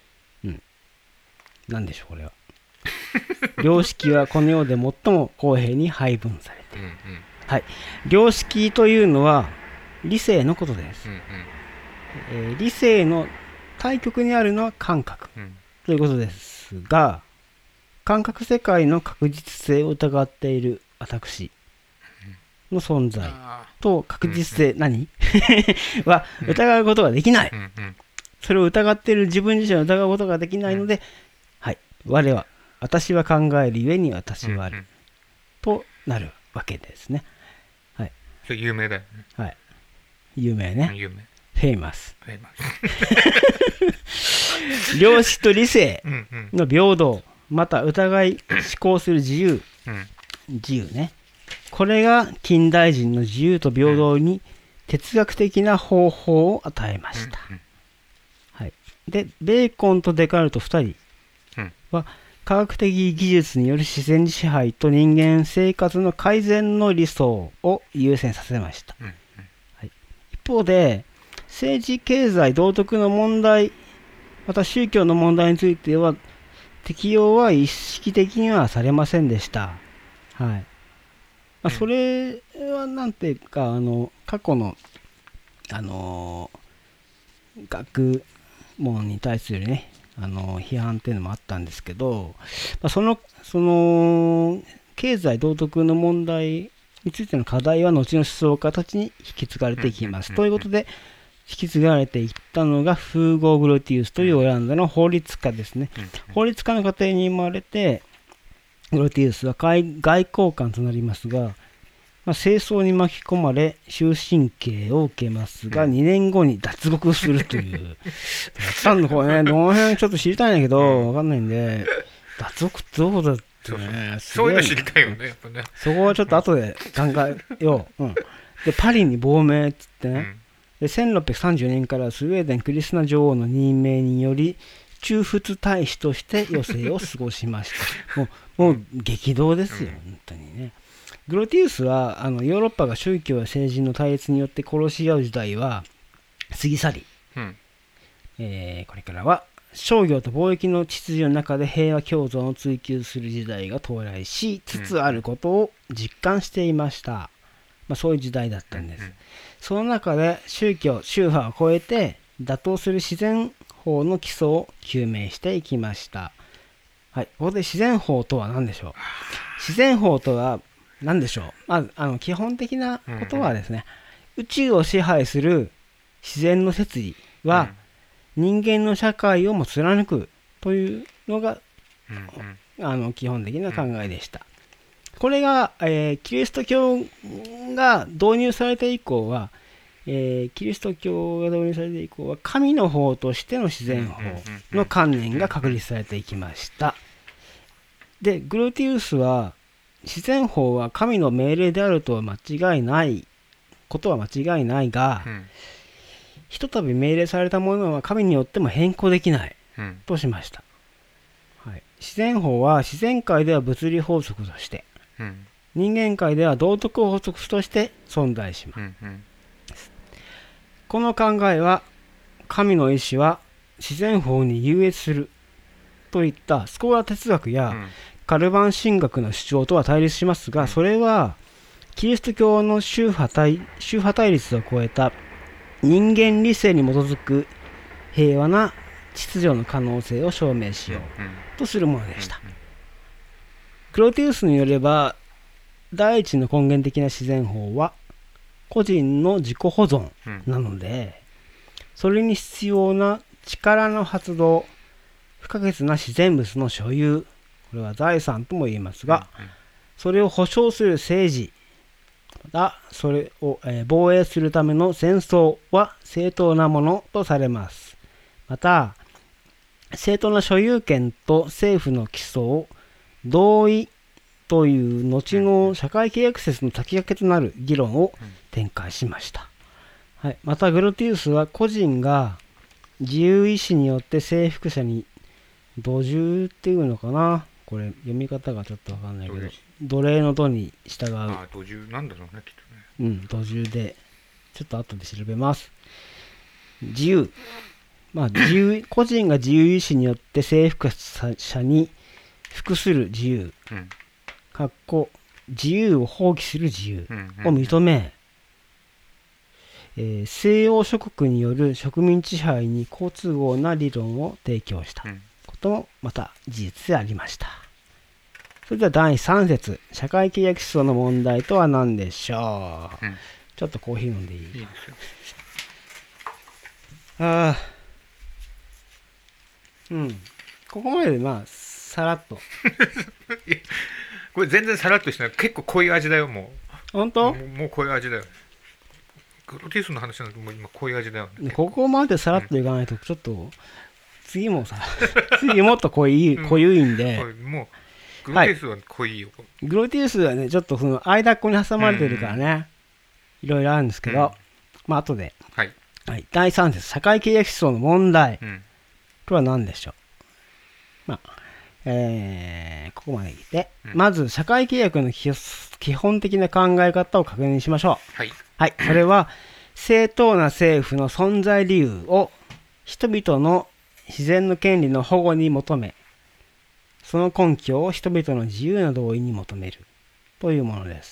なんでしょう、これは。良識はこの世で最も公平に配分されている。はい。良識というのは理性のことです。理性の対極にあるのは感覚ということですが、感覚世界の確実性を疑っている私の存在と確実性、は疑うことができない。 それを疑っている自分自身を疑うことができないので、はい、私は考えるゆえに私はある、となるわけですね。はい。 それ有名だよね。 はい。有名ね。 有名。 フェイマス。良知と理性の平等、また疑い思考する自由、自由ね。これが近代人の自由と平等に哲学的な方法を与えました。はい。で、ベーコンとデカルト2人は科学的技術による自然支配と人間生活の改善の理想を優先させました。はい、一方で、政治、経済、道徳の問題、また宗教の問題については適用は意識的にはされませんでした。はい。それはなんていうか、過去の、学問に対するね、批判っていうのもあったんですけど、その経済道徳の問題についての課題は後の思想家たちに引き継がれていきます。ということで、引き継がれていったのがフーゴ・グロティウスというオランダの法律家ですね。法律家の家庭に生まれて、グロティウスは外交官となりますが、政争に巻き込まれ終身刑を受けますが、2年後に脱獄するという。やったんだこれね、どの辺ちょっと知りたいんだけど、わかんないんで、脱獄ってどうだってね、 そういうの知りたいよね、やっぱね。 そこはちょっと後で考えよう。で、パリに亡命っつってね、で1630年からスウェーデンクリスナ女王の任命により駐仏大使として余生を過ごしました。もう激動ですよ、本当にね。グロティウスはヨーロッパが宗教や政治の対立によって殺し合う時代は過ぎ去り、これからは商業と貿易の秩序の中で平和共存を追求する時代が到来しつつあることを実感していました。そういう時代だったんです。その中で宗派を超えて打倒する自然法の基礎を究明していきました。はい、ここで自然法とは何でしょう。自然法とは何でしょう。基本的なことはですね、宇宙を支配する自然の摂理は人間の社会をも貫くというのが基本的な考えでした。これが、キリスト教が導入されて以降は、神の法としての自然法の観念が確立されていきました。で、グロティウスは自然法は神の命令であるとは間違いないことは間違いないが、ひとたび命令されたものは神によっても変更できないとしました。はい、自然法は自然界では物理法則として、人間界では道徳法則として存在します。この考えは神の意志は自然法に優越するといったスコーラ哲学やカルバン神学の主張とは対立しますが、それはキリスト教の宗派対立を超えた人間理性に基づく平和な秩序の可能性を証明しようとするものでした。グロティウスによれば、第一の根源的な自然法は個人の自己保存なので、それに必要な力の発動、不可欠な自然物の所有、これは財産とも言いますが、それを保障する政治、またそれを防衛するための戦争は正当なものとされます。また、正当な所有権と政府の基礎を同意という後の社会契約説の先駆けとなる議論を展開しました。はい、またグロティウスは個人が自由意志によって征服者に土従っていうのかな、これ読み方がちょっとわかんないけど、奴隷の土に従う。 土従なんだろうね、きっとね。 土従で、ちょっと後で調べます。自由。個人が自由意志によって征服者に服する自由。自由を放棄する自由を認め、西洋諸国による植民地支配に好都合な理論を提供したこともまた事実でありました。それでは第3節、社会契約思想の問題とは何でしょう。ちょっとコーヒー飲んでいい？いいですよ。 ここまでまあさらっと。 これ全然さらっとしてない。結構濃い味だよ、も本当？ もう濃い味だよ。グロティスの話なんてもう今濃い味だよね。 ここまでさらっといかないとちょっと、次もっと濃ゆいんで、 もうグロティスは濃いよ。 グロティスはね、ちょっとその間っこに挟まれてるからね、いろいろあるんですけど、まあ後で。はい。第3節、社会契約思想の問題。これは何でしょう。まあ、ここまで来て、まず社会契約の基本的な考え方を確認しましょう。はい。それは、正当な政府の存在理由を人々の自然の権利の保護に求め、その根拠を人々の自由な同意に求めるというものです。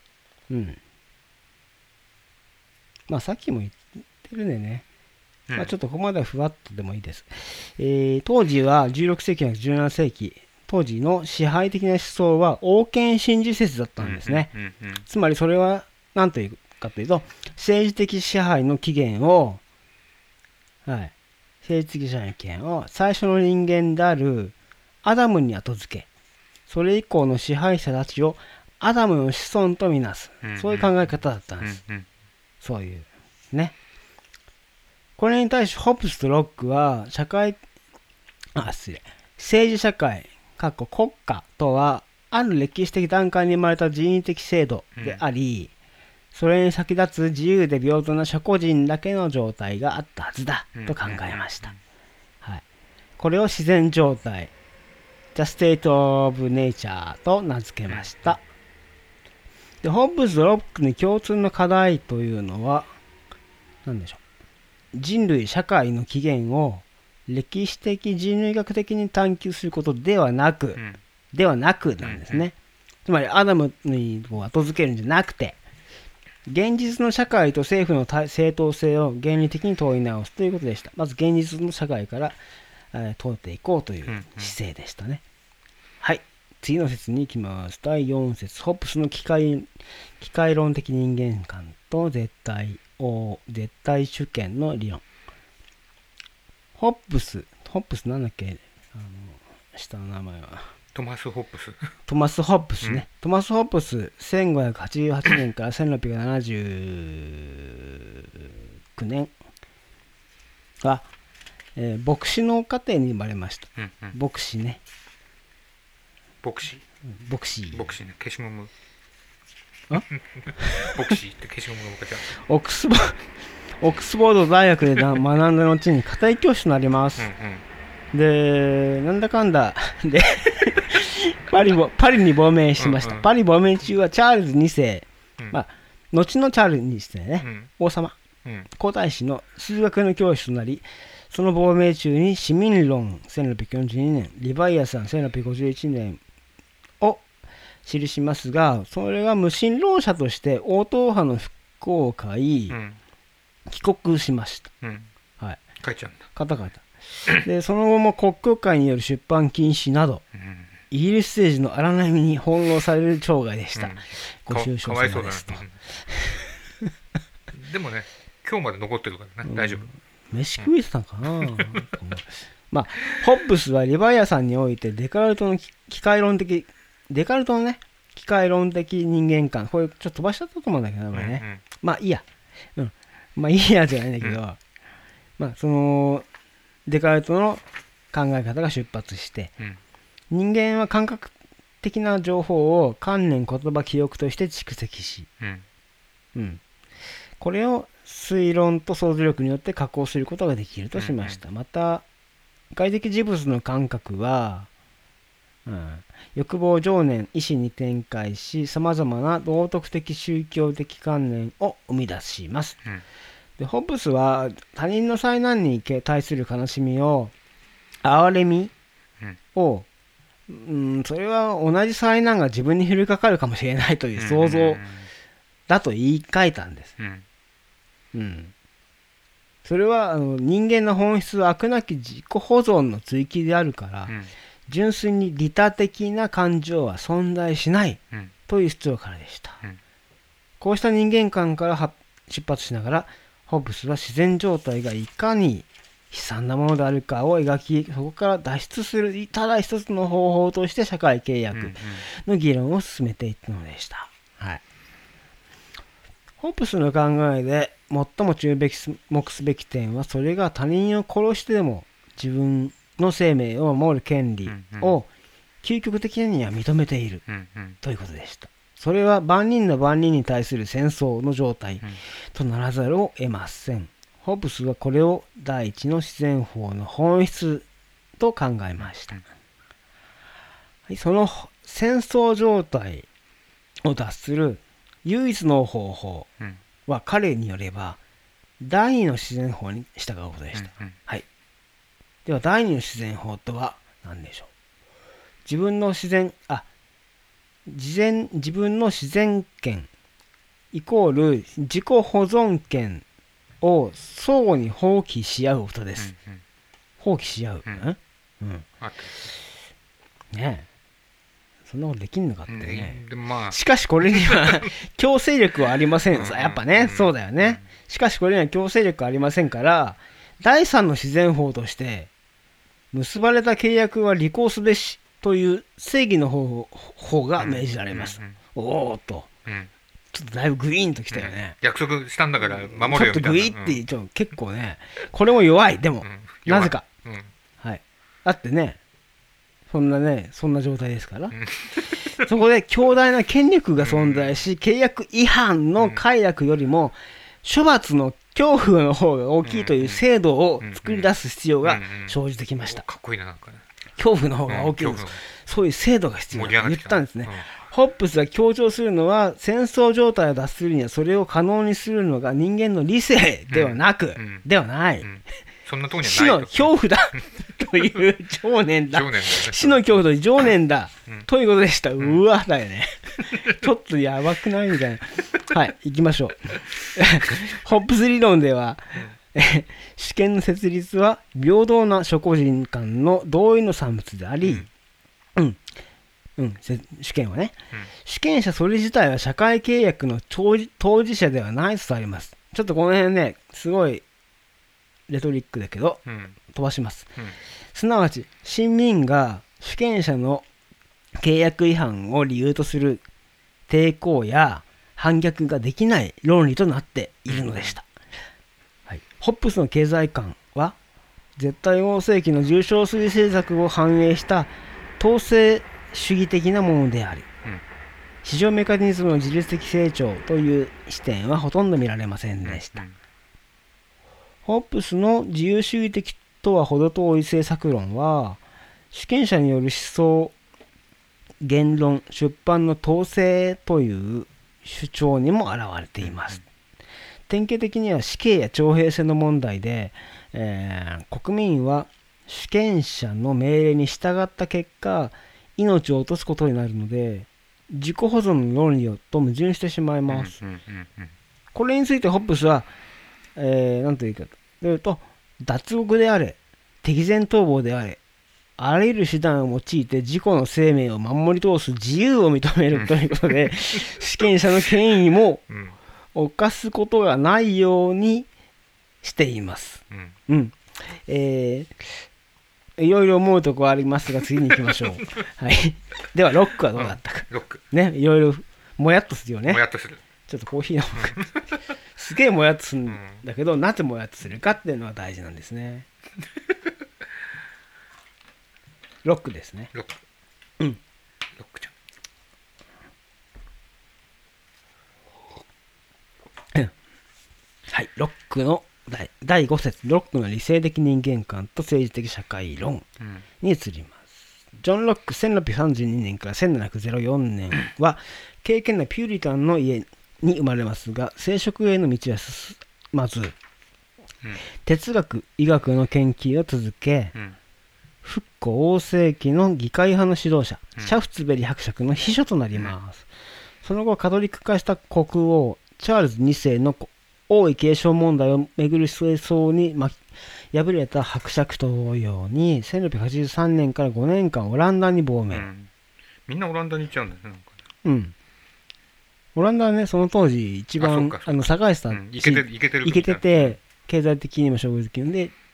まあさっきも言ってるんでね。まあ、ちょっとここまではふわっとでもいいです。当時は16世紀から17世紀、当時の支配的な思想は王権神事説だったんですね。つまりそれは何というかというと、政治的支配の起源を、政治的支配の起源を最初の人間であるアダムに後付け、それ以降の支配者たちをアダムの子孫とみなす、そういう考え方だったんです。そういうね。これに対しホッブスとロックは政治社会国家とはある歴史的段階に生まれた人為的制度であり、それに先立つ自由で平等な諸個人だけの状態があったはずだと考えました。これを自然状態 The State of Nature と名付けました。でホッブスとロックに共通の課題というのは何でしょう。人類社会の起源を歴史的人類学的に探求することではなくなんですね。つまりアダムに後付けるんじゃなくて、現実の社会と政府の正当性を原理的に問い直すということでした。まず現実の社会から問っていこうという姿勢でしたね。はい、次の説に行きます。第4節、ホッブスの機械論的人間観と絶対主権の理論。ホッブスなんだっけ、下の名前はトマス・ホッブスね。トマス・ホッブス、1588年から1679年が、牧師の家庭に生まれました。牧師ね。 牧師ね。消しゴム。牧師って消しゴムの昔は。オックスボード大学で学んだ後に家庭教師となります。 で、なんだかんだでパリに亡命しました。パリ亡命中はチャールズ2世、後のチャールズ2世ね、王様、皇太子の数学の教師となり、その亡命中に市民論1642年、リヴァイアさん1651年を記しますが、それが無神論者として応答派の復興を買い、帰国しました。 書いちゃうんだ。 書いた。で、その後も国教会による出版禁止など、イギリス政治の荒波に翻弄される生涯でした。ご愁傷様ですと。 でもね、今日まで残ってるからね、大丈夫。 飯食いてたんかな。ホッブスはリヴァイアさんにおいてデカルトの機械論的人間観、これちょっと飛ばしちゃったと思うんだけどね。まあいいや。いいやじゃないんだけど、そのデカルトの考え方が出発して、人間は感覚的な情報を観念、言葉、記憶として蓄積し、これを推論と想像力によって加工することができるとしました。また外的事物の感覚は、欲望、情念、意志に展開し、さまざまな道徳的宗教的観念を生み出します。でホッブスは他人の災難に対する悲しみを、憐れみを、それは同じ災難が自分に降りかかるかもしれないという想像だと言い換えたんです。それは人間の本質は飽くなき自己保存の追求であるから、純粋に利他的な感情は存在しないという主張からでした。こうした人間観から出発しながら、ホッブスは自然状態がいかに悲惨なものであるかを描き、そこから脱出するただ一つの方法として社会契約の議論を進めていったのでした。はい、ホップスの考えで最も注目すべき点は、それが他人を殺してでも自分の生命を守る権利を究極的には認めているということでした。それは万人の万人に対する戦争の状態とならざるを得ません。ホップスはこれを第一の自然法の本質と考えました。その戦争状態を脱する唯一の方法は、彼によれば第二の自然法に従うことでした。はい。では第二の自然法とは何でしょう。自分の自然権イコール自己保存権を相互に放棄し合うことです。放棄し合う。ねえ。そんなことできんのかってね。しかしこれには強制力はありません。やっぱね、そうだよね。しかしこれには強制力はありませんから、第三の自然法として、結ばれた契約は履行すべしという正義の方が命じられます。おーっと。ちょっとだいぶグイーンときたよね。 約束したんだから守れよみたいな。 ちょっとグイーって結構ね、これも弱い。でも、なぜか。はい。だってね、そんな状態ですから。そこで強大な権力が存在し、契約違反の快楽よりも処罰の恐怖の方が大きいという制度を作り出す必要が生じてきました。 かっこいいな、なんかね。 恐怖の方が大きいです。そういう制度が必要だと言ったんですね。ホップスが強調するのは、戦争状態を脱するにはそれを可能にするのが人間の理性ではなく、ではない。 そんなとこにはない死の恐怖だという情念だ。死の恐怖と情念だということでした。うわだよね。ちょっとやばくないみたいな。はい、行きましょう。ホップス理論では、主権の設立は平等な諸個人間の同意の産物であり、主権はね、主権者それ自体は社会契約の当事者ではないとされます。ちょっとこの辺ね、すごいレトリックだけど、飛ばします。すなわち、市民が主権者の契約違反を理由とする抵抗や反逆ができない論理となっているのでした。ホップスの経済観は、絶対王政期の重商水政策を反映した統制主義的なものであり、市場メカニズムの自律的成長という視点はほとんど見られませんでした。ホップスの自由主義的とは程遠い政策論は、主権者による思想、言論、出版の統制という主張にも現れています。典型的には死刑や徴兵制の問題で、国民は主権者の命令に従った結果、命を落とすことになるので、自己保存の論理と矛盾してしまいます。これについてホップスは、何というかというと、脱獄であれ、敵前逃亡であれ、あらゆる手段を用いて自己の生命を守り通す自由を認めるということで、主権者の権威も犯すことがないようにしています。いろいろ思うところありますが、次に行きましょう。はい。では、ロックはどうだったか。 ロック。 ね、いろいろもやっとするよね。 もやっとする。 ちょっとコーヒー飲む。すげえもやっとするんだけど、なぜもやっとするかっていうのは大事なんですね。ロックですね。 ロック。 ロックちゃん。はい、ロックの第5節、ロックの理性的人間観と政治的社会論に移ります。ジョン・ロック1632年から1704年は敬虔なピューリタンの家に生まれますが、聖職への道は進まず、哲学、医学の研究を続け、復古王政期の議会派の指導者、シャフツベリ伯爵の秘書となります。その後、カトリック化した国王、チャールズ2世の王位継承問題をめぐる戦争に敗れた伯爵と同様に、1683年から5年間オランダに亡命。 みんなオランダに行っちゃうんだよね。 オランダはね、その当時一番栄えてた、イケてて、経済的にも消極的で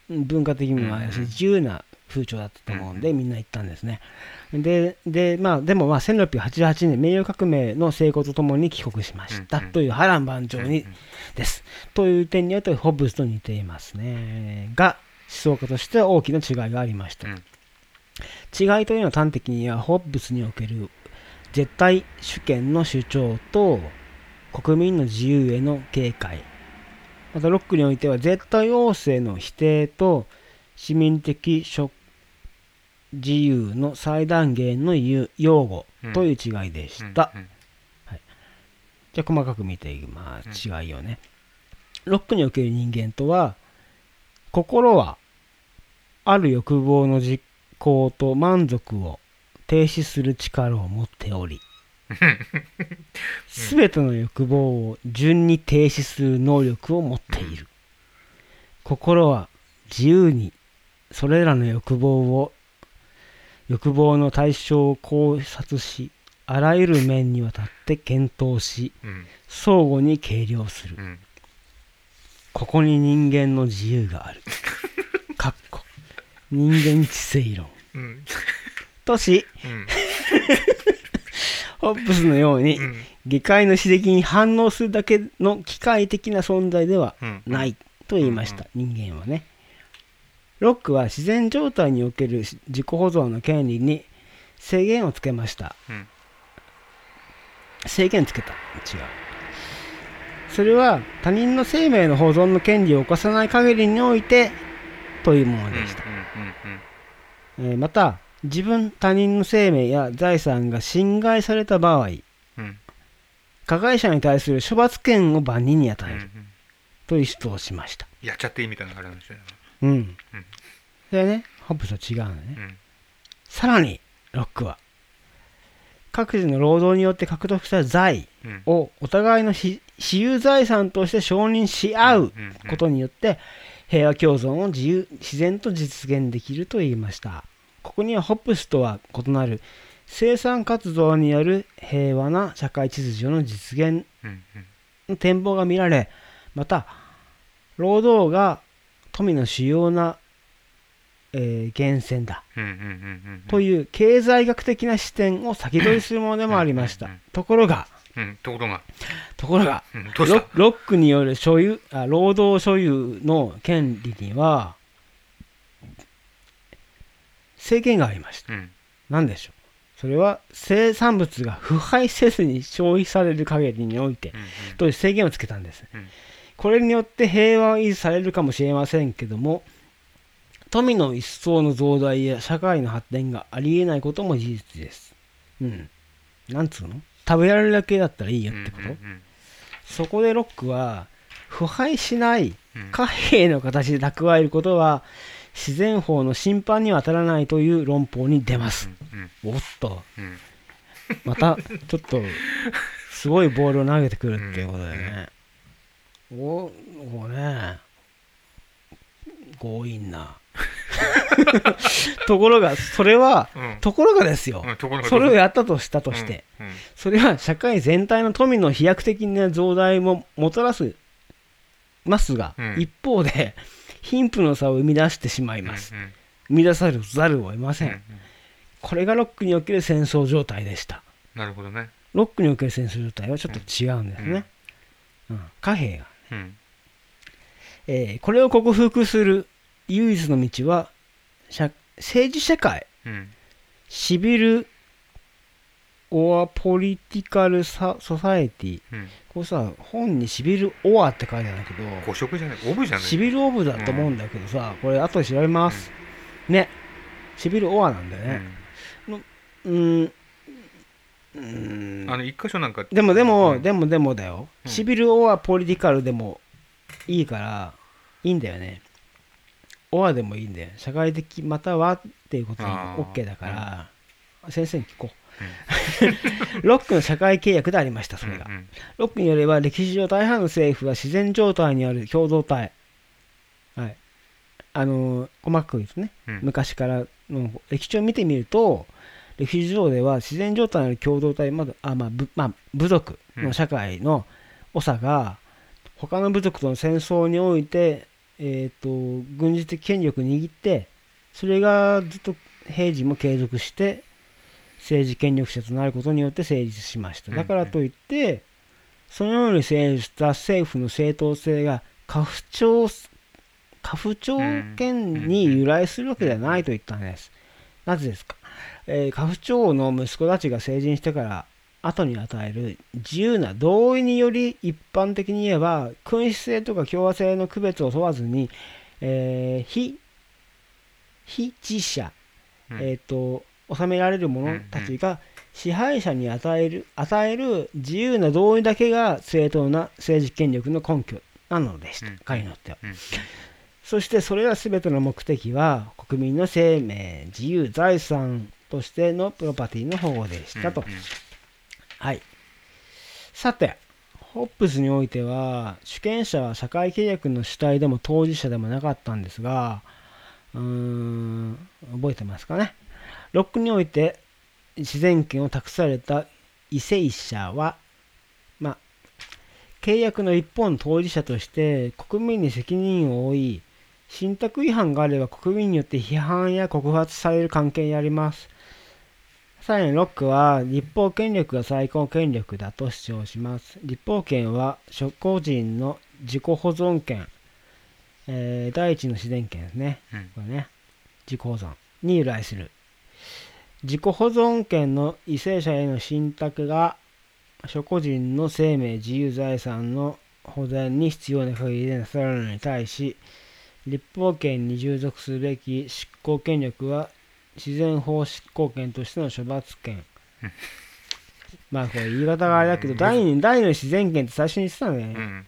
文化的にもあるし、自由な風潮だったと思うんで、みんな行ったんですね。でも1688年、名誉革命の成功とともに帰国しましたという波乱万丈にです。という点によってホッブスと似ていますね。が、思想家としては大きな違いがありました。違いというのは端的には、ホッブスにおける絶対主権の主張と国民の自由への警戒、またロックにおいては絶対王政の否定と市民的自由の最大限の擁護という違いでした。はい、じゃあ細かく見ていきます。違いをね。ロックにおける人間とは、心はある欲望の実行と満足を停止する力を持っており、すべての欲望を順に停止する能力を持っている。心は自由にそれらの欲望の対象を考察し、あらゆる面にわたって検討し、相互に計量する。ここに人間の自由がある。かっこ人間知性論。とし、ホッブスのように、下界の刺激に反応するだけの機械的な存在ではないと言いました。人間はね。ロックは自然状態における自己保存の権利に制限をつけました。制限つけた。違う。それは他人の生命の保存の権利を侵さない限りにおいてというものでした。また、他人の生命や財産が侵害された場合、加害者に対する処罰権を万人に与えるという主張をしました。 やっちゃっていいみたいなのがあるんですよね。それね、ホッブスと違うのね。さらに、ロックは、各自の労働によって獲得した財をお互いの私有財産として承認し合うことによって、平和共存を自然と実現できると言いました。ここにはホッブスとは異なる生産活動による平和な社会秩序の実現の展望が見られ、また労働が富の主要な、源泉だという経済学的な視点を先取りするものでもありました。ところがロックによる労働所有の権利には制限がありました。何でしょう。それは生産物が腐敗せずに消費される限りにおいてという制限をつけたんです。これによって平和は維持されるかもしれませんけども、富の一層の増大や社会の発展がありえないことも事実です。なんつうの？食べられるだけだったらいいよってこと？そこでロックは腐敗しない貨幣の形で蓄えることは自然法の審判には当たらないという論法に出ます。おっと、またちょっとすごいボールを投げてくるっていうことだよね。こうね、強引な。ところがですよ。それをやったとしたとして、それは社会全体の富の飛躍的な増大ももたらしますが、一方で貧富の差を生み出してしまいます。生み出さざるを得ません。これがロックにおける戦争状態でした。 なるほどね。 ロックにおける戦争状態はちょっと違うんですね。貨幣が、これを克服する唯一の道は政治社会、シビル・オア・ポリティカル・ソサエティ、これさ、本にシビル・オアって書いてあるんだけど、 誤植じゃない、オブじゃない、 シビル・オブだと思うんだけどさ、これ後で調べます。ね、シビル・オアなんだよね。 一箇所なんかでもだよ、シビル・オア・ポリティカルでもいいからいいんだよね。オアでもいいんだよ。社会的またはっていうことで OK だから、先生に聞こう。ロックの社会契約でありました。それが、ロックによれば歴史上大半の政府は自然状態にある共同体、細かく言うとね、昔からの歴史を見てみると、歴史上では自然状態にある共同体、部族の社会の長が他の部族との戦争において軍事的権力を握って、それがずっと平時も継続して政治権力者となることによって成立しました。だからといって、そのように成立した政府の正当性が家父長権に由来するわけではないと言ったんです。なぜですか。家父長の息子たちが成人してから後に与える自由な同意により、一般的に言えば君主制とか共和制の区別を問わずに、非知者、治められる者たちが支配者に与える自由な同意だけが正当な政治権力の根拠なのでした、彼にとっては。そしてそれら全ての目的は国民の生命、自由、財産としてのプロパティの保護でしたと。はい。さて、ホッブスにおいては主権者は社会契約の主体でも当事者でもなかったんですが、覚えてますかね。ロックにおいて自然権を託された為政者は、契約の一方の当事者として国民に責任を負い、信託違反があれば国民によって批判や告発される関係にあります。さらにロックは立法権力が最高権力だと主張します。立法権は諸個人の自己保存権、第一の自然権ですね。これね、自己保存に由来する。自己保存権の為政者への信託が諸個人の生命、自由、財産の保全に必要な限りでなされるのに対し、立法権に従属すべき執行権力は自然法執行権としての処罰権。これ言い方があれだけど、第二の自然権って最初に言ってたね。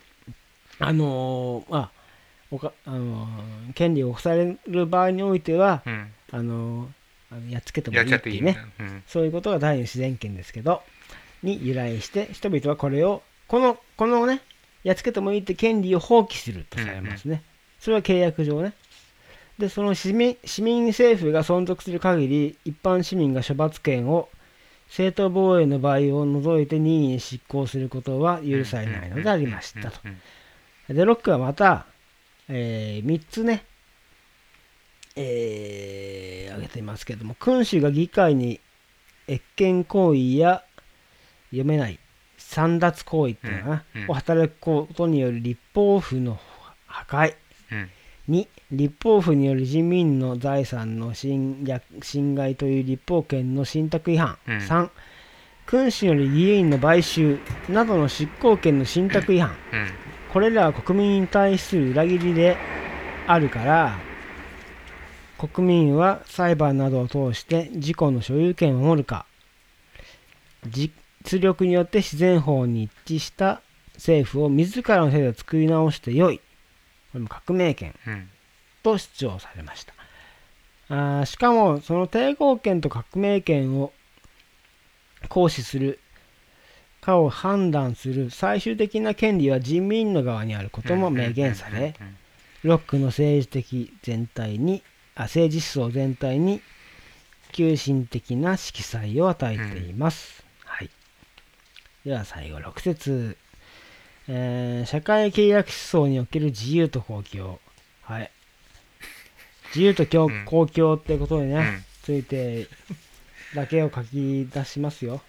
権利を侵される場合においては、やっつけてもいいっていうね、そういうことが第二の自然権ですけど、に由来して、人々はこれを、このね、やっつけてもいいって権利を放棄するとされますね。それは契約上ね。で、その市民政府が存続する限り、一般市民が処罰権を正当防衛の場合を除いて任意に執行することは許されないのでありましたと。で、ロックはまた、3つね、挙げていますけれども、君主が議会に越権行為や読めない簒奪行為っていうのかな、を働くことによる立法府の破壊。2、立法府による人民の財産の侵害という立法権の信託違反。3、君主による議員の買収などの執行権の信託違反。これらは国民に対する裏切りであるから、国民は裁判などを通して自己の所有権を守るか、実力によって自然法に一致した政府を自らの手で作り直してよい。これも革命権と主張されました。しかもその抵抗権と革命権を行使するかを判断する最終的な権利は人民の側にあることも明言され、ロックの政治思想全体に急進的な色彩を与えています。はい。では最後6節。社会契約思想における自由と公共。はい。自由と公共ってことでね、ついてだけを書き出しますよ。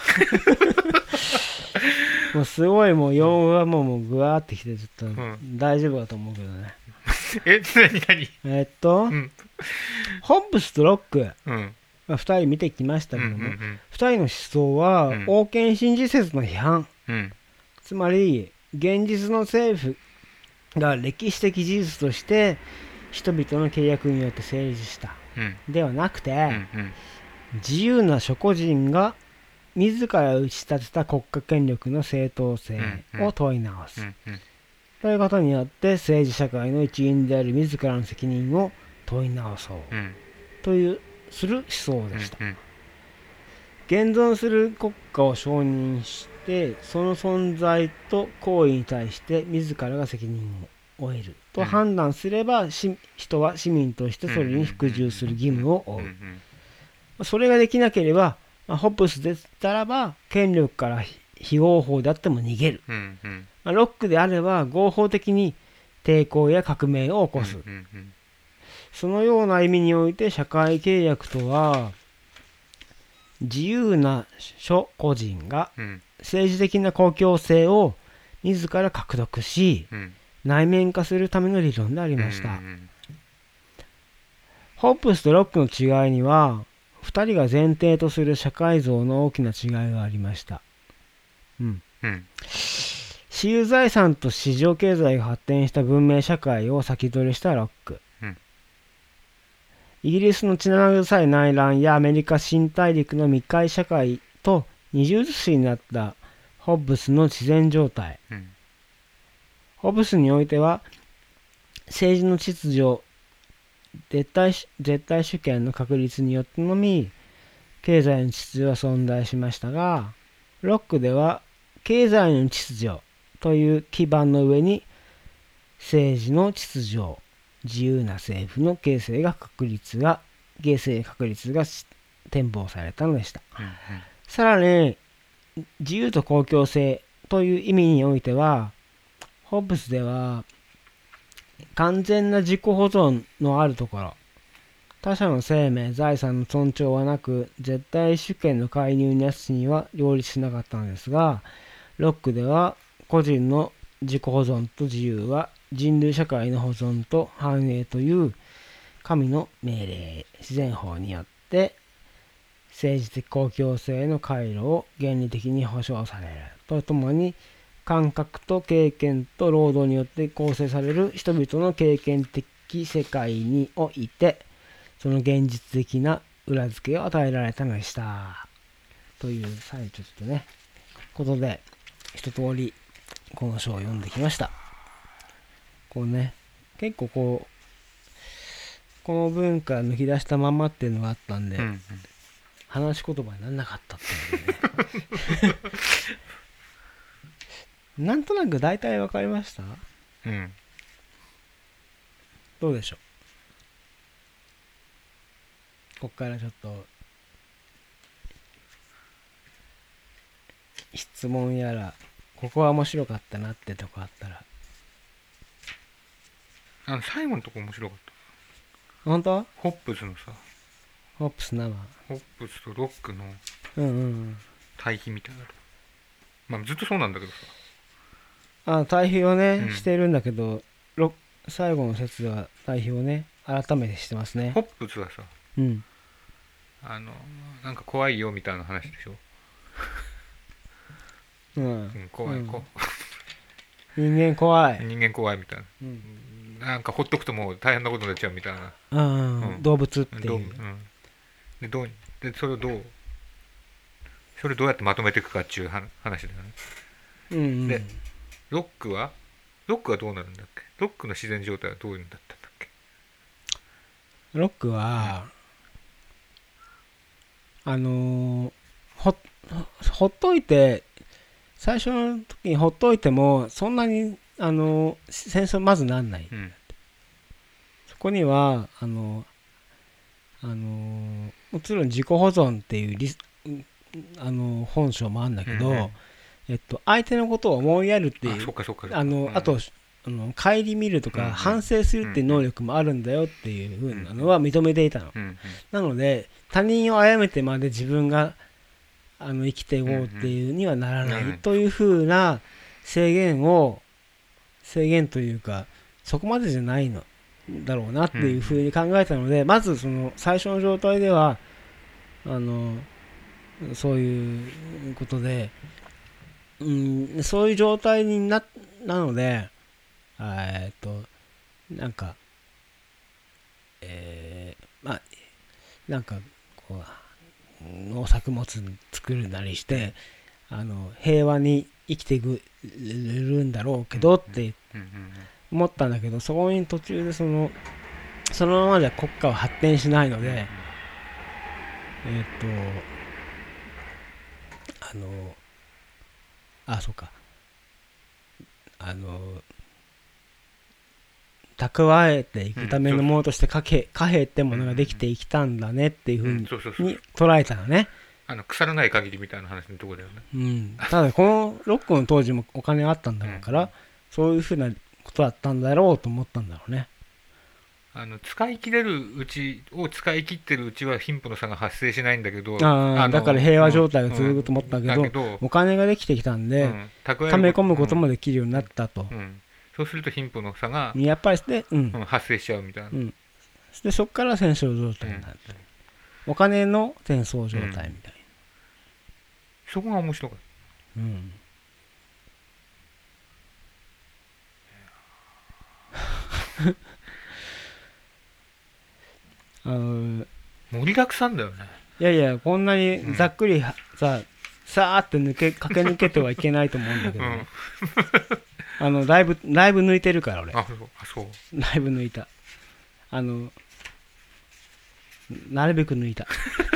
もうすごいもう用語がもうぐわーってきてちょっと大丈夫だと思うけどね。 何ホッブスとロック、2人見てきましたけども、2人の思想は王権神事説の批判、つまり現実の政府が歴史的事実として人々の契約によって成立した、ではなくて、自由な諸個人が自ら打ち立てた国家権力の正当性を問い直す、ということによって政治社会の一員である自らの責任を問い直そう、というする思想でした。現存する国家を承認してその存在と行為に対して自らが責任を負えると判断すれば、人は市民としてそれに服従する義務を負う。それができなければ、ホッブスでしたらば権力から非合法であっても逃げる。ロックであれば合法的に抵抗や革命を起こす。そのような意味において社会契約とは、自由な諸個人が政治的な公共性を自ら獲得し、内面化するための理論でありました。ホッブスとロックの違いには、2人が前提とする社会像の大きな違いがありました。私有財産と市場経済が発展した文明社会を先取りしたロック。イギリスの血生臭い内乱やアメリカ新大陸の密会社会と二重写しになったホッブスの自然状態。ホッブスにおいては、政治の秩序、絶対主権の確立によってのみ、経済の秩序は存在しましたが、ロックでは、経済の秩序という基盤の上に、政治の秩序、自由な政府の形成確立が展望されたのでした。さらに、自由と公共性という意味においては、ホッブスでは、完全な自己保存のあるところ、他者の生命、財産の尊重はなく、絶対主権の介入なしには両立しなかったのですが、ロックでは個人の自己保存と自由は人類社会の保存と繁栄という神の命令、自然法によって政治的公共性の回路を原理的に保障されるとともに、感覚と経験と労働によって構成される人々の経験的世界において、その現実的な裏付けを与えられたのでした。という、最後ちょっとね、ことで、一通り、この書を読んできました。こうね、結構この文化抜き出したままっていうのがあったんで、話し言葉にならなかったっていうね。なんとなく大体わかりました？どうでしょう？こっからちょっと質問やら、ここは面白かったなってとこあったら。 最後のとこ面白かった。 本当？ ホップスのさ、 ホップス生。 ホップスとロックの対比みたいなとこ。まあずっとそうなんだけどさ。 対比をね、してるんだけど、最後の説では対比をね、改めてしてますね。 ホップスはさ、なんか怖いよみたいな話でしょ。怖い、 人間怖い。 人間怖いみたいな。なんかほっとくともう大変なことになっちゃうみたいな。 動物っていう。 でそれをどうやってまとめていくかっていう話だよね。で、ロックはどうなるんだっけ？ロックの自然状態はどういうんだったんだっけ？ ロックは、ほっといて、最初の時にほっといても、そんなに、戦争まずなんない。そこには、もちろん自己保存っていう本性もあるんだけど、相手のことを思いやるっていう、あと、顧みるとか反省するっていう能力もあるんだよっていう風なのは認めていたの。なので、他人を殺めてまで自分が生きていこうっていうにはならないという風な制限というか、そこまでじゃないのだろうなっていう風に考えたので、まずその最初の状態では、そういうことで、そういう状態になので、なんか、なんかこう農作物作るなりして平和に生きていくるんだろうけどって思ったんだけど、そこに途中でそのままじゃ国家は発展しないので、そうか、蓄えていくためのものとして貨幣ってものができてきたんだねっていうふうに捉えたのね。 腐らない限りみたいな話のところだよね。 ただこのロックの当時もお金あったんだから、そういうふうなことだったんだろうと思ったんだろうね。 使い切れるうちを使い切ってるうちは貧富の差が発生しないんだけど、 だから平和状態が続くと思ったけど、 だけどお金ができてきたんで、溜め込むこともできるようになったと。 そうすると貧富の差がやっぱりして、 発生しちゃうみたいな。 でそこから戦争状態になる、お金の戦争状態みたいな、 そこが面白かった。盛りだくさんだよね。 いやいや、こんなにざっくりさーって駆け抜けてはいけないと思うんだけど、ねだいぶ抜いてるから俺。 そう。 だいぶ抜いた。なるべく抜いた。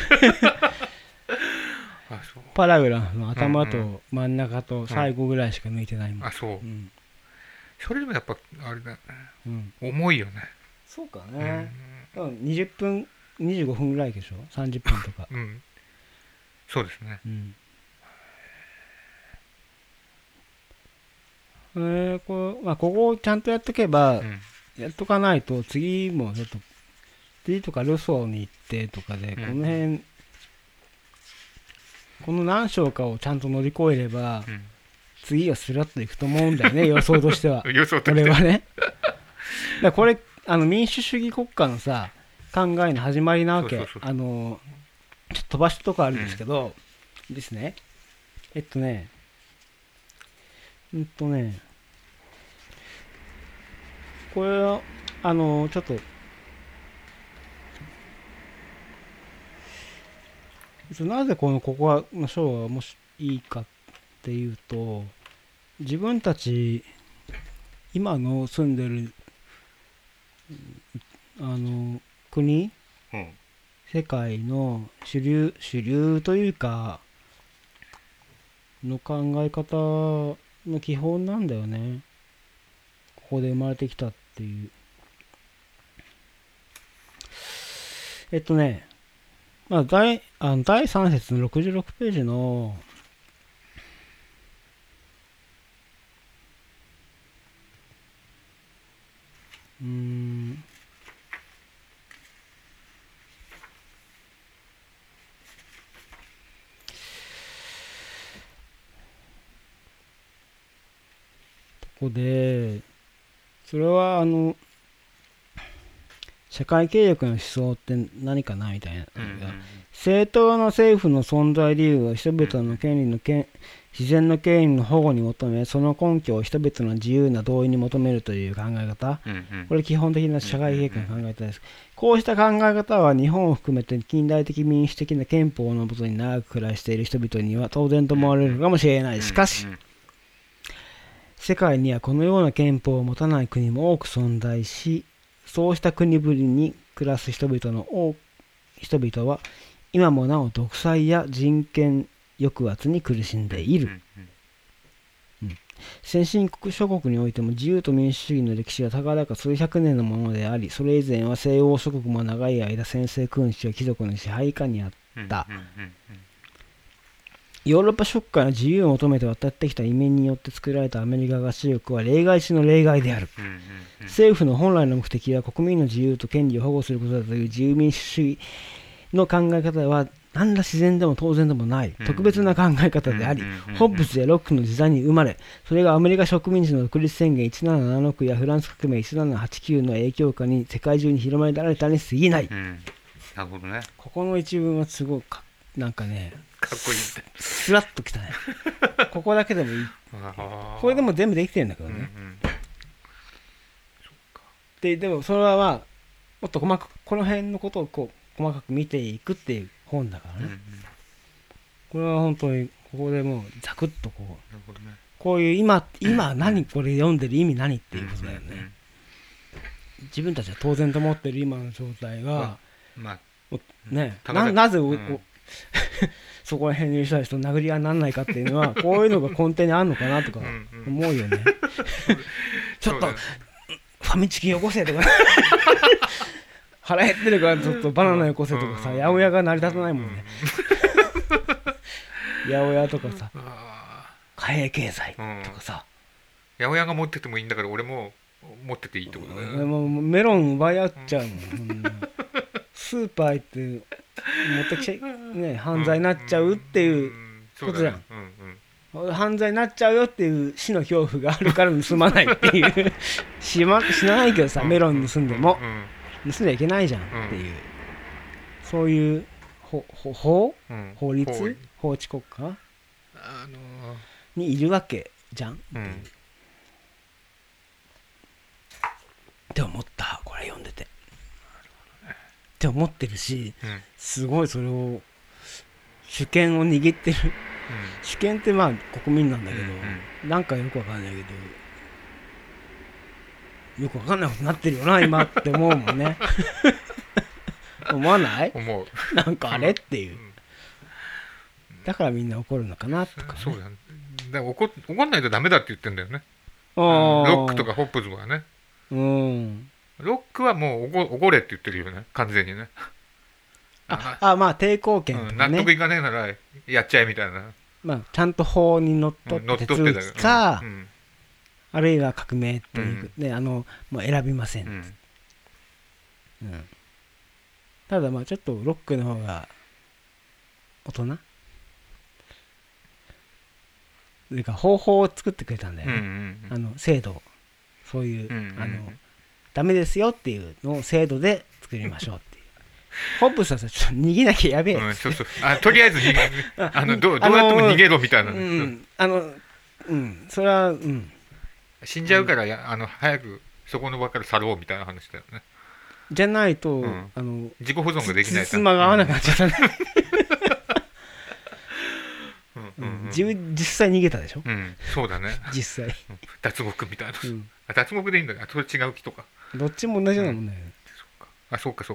パラグラフの頭と真ん中と最後ぐらいしか抜いてないもん。 そう。それでもやっぱあれだよね。重いよね。 そうかね。20分25分ぐらいでしょ、30分とか。 そうですね。 ここをちゃんとやっとけば、やっとかないと次もちょっと次とかルソーに行ってとかで、この辺この何章かをちゃんと乗り越えれば、次はスラッといくと思うんだよね予想としては。これはね。だこれ民主主義国家のさ考えの始まりなわけ。ちょっと飛ばしとかあるんですけど、ですね。これはちょっとなぜここの章がもしいいかっていうと、自分たち今の住んでる国、世界の主流というかの考え方の基本なんだよね。ここで生まれてきたっていう。第3節の66ページのここで、それは社会契約の思想って何かなみたいな、正当な政府の存在理由は人々の権利の自然の権利の保護に求め、その根拠を人々の自由な同意に求めるという考え方、これ基本的な社会契約の考え方です。こうした考え方は日本を含めて近代的民主的な憲法の下に長く暮らしている人々には当然と思われるかもしれない。しかし世界にはこのような憲法を持たない国も多く存在し、そうした国々に暮らす人々は今もなお独裁や人権抑圧に苦しんでいる。先進国諸国においても自由と民主主義の歴史はたかだか数百年のものであり、それ以前は西欧諸国も長い間専制君主や貴族の支配下にあった。ヨーロッパ諸国から自由を求めて渡ってきた移民によって作られたアメリカ合衆国は例外中の例外である。政府の本来の目的は国民の自由と権利を保護することだという自由民主主義の考え方は何ら自然でも当然でもない特別な考え方であり、ホッブスやロックの時代に生まれ、それがアメリカ植民地の独立宣言1776やフランス革命1789の影響下に世界中に広まられたに過ぎない。 なるほどね。 ここの一文はすごいなんかね、 かっこいいスラッときたね。ここだけでもいい。これでも全部できてるんだけどね。でもそれはもっと細かくこの辺のことを細かく見ていくっていう本だからね。これは本当にここでもうザクッとこういう今何これ読んでる意味何っていうことだよね。自分たちは当然と思ってる今の状態がね、なぜそこら辺にいる人たちと殴り合いにならないかっていうのはこういうのが根底にあるのかなとか思うよね。ちょっとファミチキよこせとか腹減ってるからちょっとバナナよこせとかさ、八百屋が成り立たないもんね。八百屋とかさ、貨幣経済とかさ、 八百屋が持っててもいいんだから俺も持ってていいってことだよね。 もうメロン奪い合っちゃうもん、そんなスーパー行って持ってきちゃね、犯罪になっちゃうっていうことじゃん。犯罪になっちゃうよっていう死の恐怖があるから盗まないっていう死なないけどさ、メロン盗んでも盗んじゃいけないじゃんっていう、そういう法律、法治国家にいるわけじゃんって思った、これ読んでてって思ってるし、すごいそれを主権を握ってる、主権ってまあ国民なんだけど、なんかよくわかんないけど、よくわかんないことになってるよな今って思うもんね思わない？ 思う。 なんかあれっていう、だからみんな怒るのかなとか、ね、 そうだね。だから怒んないとダメだって言ってんだよね。ロックとかホップズはね。ロックはもう怒れって言ってるよね、完全にね。 まあ抵抗権とかね、 納得いかねえならやっちゃえみたいな。 まあちゃんと法にのっとって手続きか、あるいは革命っていう、ね、もう選びません、ただまあちょっとロックの方が大人というか方法を作ってくれたんだよね、制度、そういう、ダメですよっていうのを制度で作りましょうっていうホップスはさ、ちょっと逃げなきゃやべえ、 とりあえず逃げどうやっても逃げろみたいな、 それは、 死んじゃうから早くそこの場から去ろうみたいな話だよね。 じゃないと、 自己保存ができないとつまが合わなくなっちゃったね実際逃げたでしょ、 そうだね、 実際脱獄みたいな、脱獄でいいんだけど、それ違う木とかどっちも同じようなもんだよね、 そうか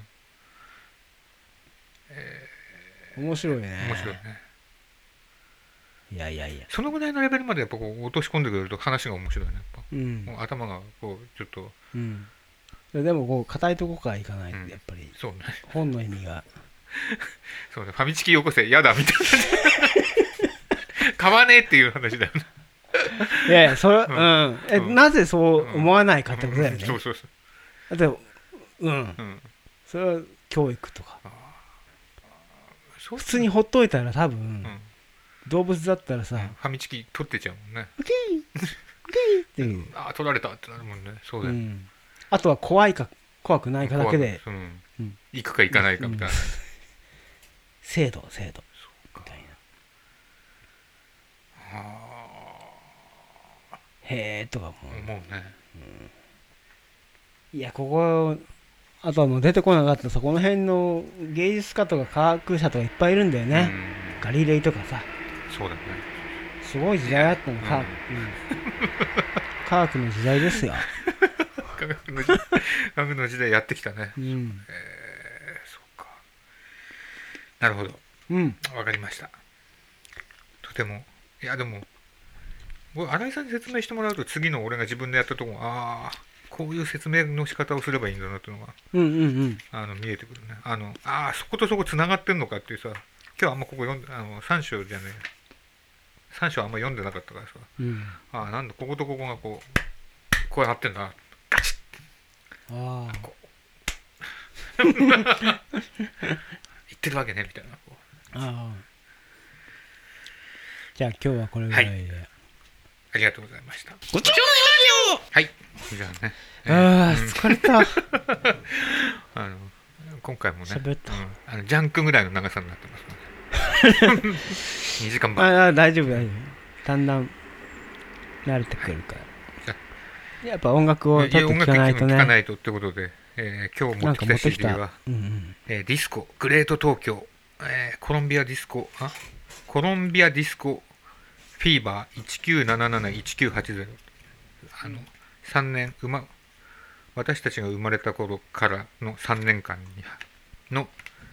面白いね、 面白いね。 いやそのぐらいのレベルまでやっぱこう落とし込んでくれると話が面白いね、やっぱ、もう頭がこうちょっと、 でもこう硬いとこからいかないとやっぱり、 そうね、 本の意味がそうね、ファミチキよこせやだみたいな買わねえっていう話だよね。 いやそれなぜそう思わないかってことだよね。 そうだってそれは教育とか、普通にほっといたら多分、動物だったらさ、 ファミチキ取ってちゃうもんね。 ウキーっていう、 取られたってなるもんね。そうだよ、 あとは怖くないかだけで、 行くか行かないかみたいな、 制度みたいな。へえとか思うね。 いやここ、あとは出てこなかったそこの辺の芸術家とか科学者とかいっぱいいるんだよね、ガリレイとかさ。 そうだね、 すごい時代あったの、科学の時代ですよ科学の時代やってきたね。そうか、なるほど、わかりました。とても、いやでも新井さんに説明してもらうと、次の俺が自分でやったところ、こういう説明の仕方をすればいいんだなっていうのが、見えてくるね。そことそこつながってんのかっていうさ、今日あんまここ3章じゃねえ、3章あんま読んでなかったからさ、なんだこことここがこうやってんだ、ガチッこう言ってるわけねみたいな。 じゃあ今日はこれぐらいで、 ありがとうございました。 ごちそうはい、じゃあね。疲れた。 今回もね、 喋った。 ジャンクぐらいの長さになってますので。2時間半。 大丈夫。だんだん慣れてくるから。やっぱ音楽をちょっと聴かないとね。 聴かないとってことで、今日持ってきた CD は、ディスコ、グレート東京、コロンビアディスコフィーバー1977-1980、3年私たちが生まれた頃からの3年間の、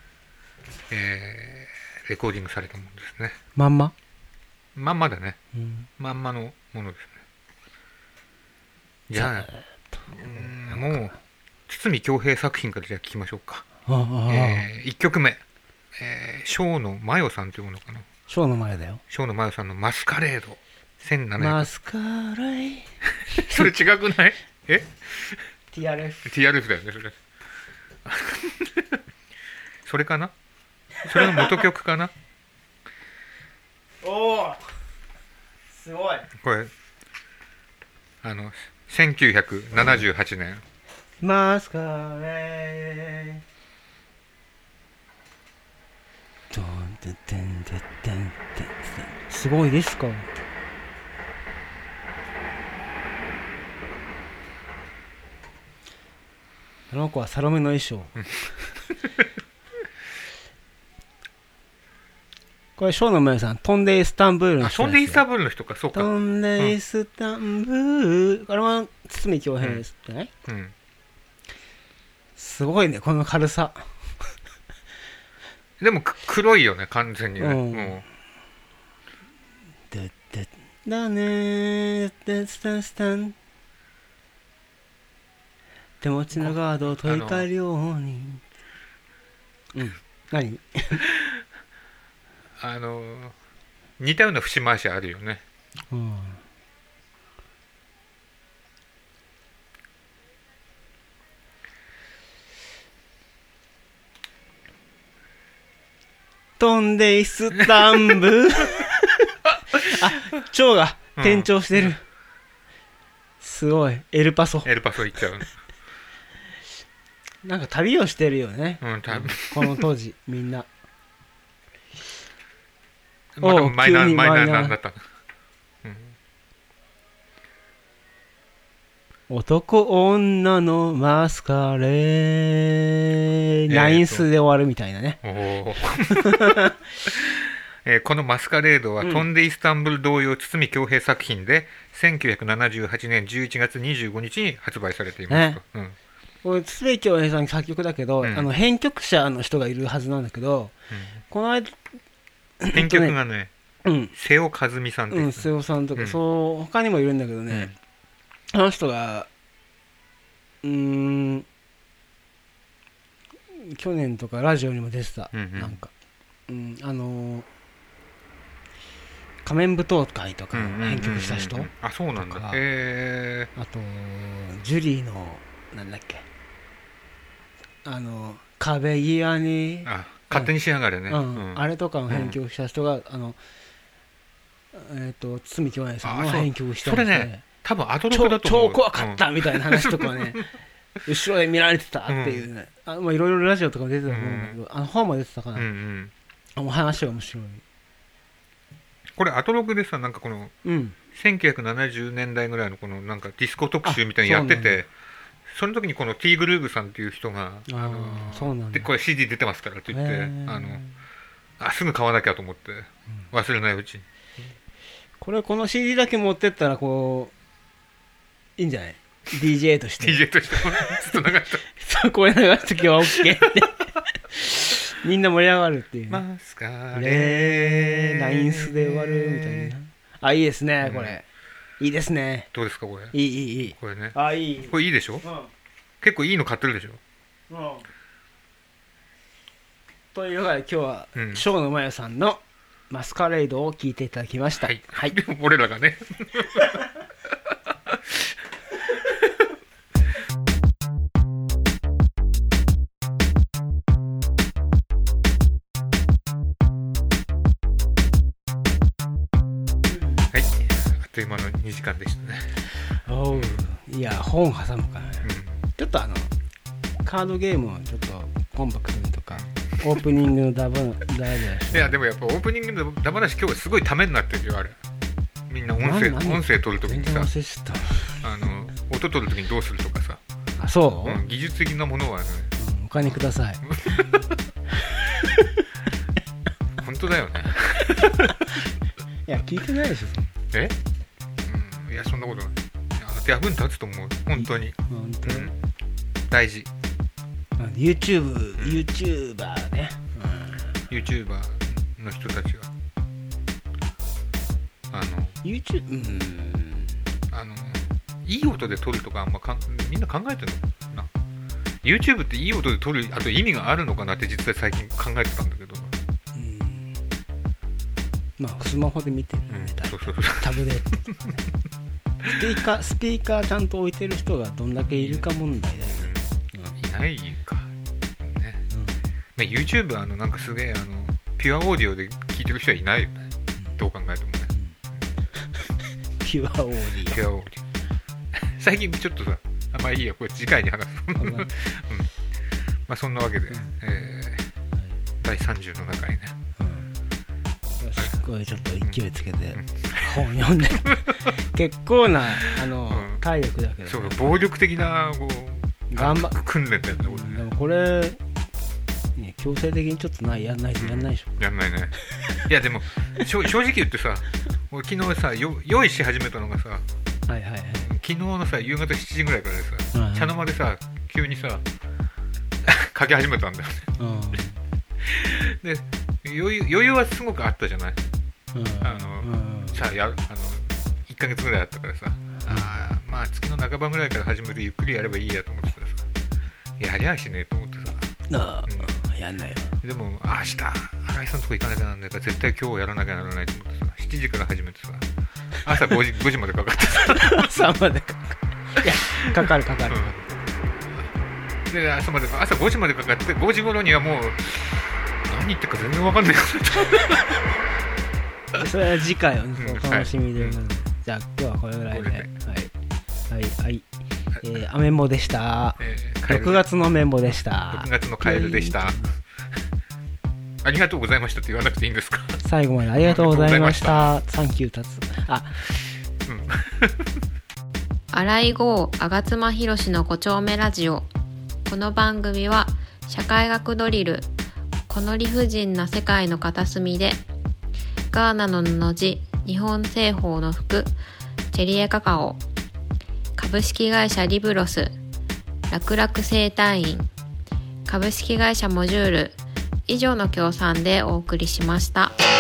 レコーディングされたものですね。 まんまだね、まんまのものですね。じゃあもう堤恭平作品からじゃあ聞きましょうか。1曲目、庄野真代さんというものかな。 庄野真代だよ。 庄野真代さんのマスカレード1700。 マスカレーそれ違くない？ TRF だよねそれそれかな、それの元曲かなおおすごい。 これ1978年マスカレードンテンテンテンテンテン、すごいですか。あの子はサロメの衣装これショーの前さん、トンデイスタンブールの人ですよ。 トンデイスタンブールの人か、そうか。 トンデイスタンブール、あれは堤恭平ですってね、すごいねこの軽さでも黒いよね完全にね、もうだねーでスタンスタン手持ちのガードを取り替えるように何似たような節回しあるよね。 飛んでイスタンブあ、蝶が転調してる、すごい。エルパソ行っちゃうなんか旅をしてるよね、この当時みんなマイナーだった、 男女のマスカレー、ナインスで終わるみたいなね、 このマスカレードは、飛んでイスタンブール同様堤恭平作品で1978年11月25日に発売されていますと、 これ堤恭平さん作曲だけど、編曲者の人がいるはずなんだけど、この間編曲がね、瀬尾和美さんです、 瀬尾さんとか、他にもいるんだけどね、あの人が去年とかラジオにも出てた、なんか仮面舞踏会とか編曲した人、 あ、そうなんだ。 あとジュリーのなんだっけ、壁際に勝手にしやがれね、 あれとかの編曲した人が堤恭平さんの編曲したんで、 それね多分アトロクだと思う。 超怖かったみたいな話とかね後ろで見られてたっていうね、いろいろラジオとかも出てたと思うんだけど、本も出てたかな、もう話が面白い。 これアトロクでさ、なんかこの、1970年代ぐらいのこのなんかディスコ特集みたいにやってて、その時にこの T グルーヴさんっていう人がでこれ CD 出てますからって言ってすぐ買わなきゃと思って忘れないうちに、 この CD だけ持ってったらこういいんじゃない？ DJ としてずっと流したこれ流すときは OK ってみんな盛り上がるっていう、 マスカレーラインスで終わるみたいな。いいですね、これいいですね。 どうですかこれ？ いいこれね、 いい、 これいいでしょ、結構いいの買ってるでしょ、 というわけで今日は生野真也さんのマスカレードを聴いていただきました。 でも俺らがねあっという間の2時間でしたね。 いや、本挟むからね、ちょっとカードゲームをちょっとコンパクトにとかオープニングのダバいやでもやっぱオープニングのダバなし今日はすごいためになってるよ。あれみんな音声取るときにさ、音取るときにどうするとかさ、 そう、 技術的なものはね、 お金ください本当だよねいや聞いてないでしょいやそんなことない。役に立つと思う本当に。大事。 YouTuber ね、 YouTuber の人たちが YouTube いい音で撮るとかあんまみんな考えてるのかな。 YouTube っていい音で撮るあと意味があるのかなって実際最近考えてたんだけど、 スマホで見てるね、タブレットとかねスピーカーちゃんと置いてる人がどんだけいるか問題だよね。 いないか、ね。YouTube なんかすげえピュアオーディオで聞いてる人はいないよね。どう考えてもね。 ピュアオーディオ。 ピュアオーディオ。最近ちょっとさ、まあいいや、これ次回に話す。まあそんなわけで、第30の中にね。 すごいちょっと勢いつけて本読んで結構な体力だけど、ね、 そう暴力的なこう訓練だよね、これね。 でもこれ、ね、強制的にちょっとやんないでしょ。 やんないね。いやでも正直言ってさ、俺昨日さ用意し始めたのがさ、 はいはいはい、 昨日のさ夕方7時ぐらいからでさ、茶の間でさ急にさ書き始めたんだよね。で余裕はすごくあったじゃない。さ1ヶ月ぐらいあったからさ、まあ月の半ばぐらいから始めてゆっくりやればいいやと思ってたらさ、やりゃしねえと思ってさ、 やんないよ。 でも明日新井さんのとこ行かなきゃなんないから絶対今日やらなきゃならないと思ってさ、7時から始めてさ、朝5時までかかってさ朝までかかる、 で朝5時までかかって5時頃にはもう何言ってるか全然わかんないからそれは次回を、ね、楽しみで、じゃあ今日はこれぐらいで、はいアメンボでした、6月のメンボでした。 6月のカエルでした。ありがとうございましたって言わなくていいんですか。 最後までありがとうございました。サンキュータツ。 新井郷吾妻弘の5丁目ラジオ。この番組は社会学ドリル、この理不尽な世界の片隅で、ガーナの布地、日本製法の服、チェリエカカオ、株式会社リブロス、楽々整体院、株式会社モジュール、以上の協賛でお送りしました。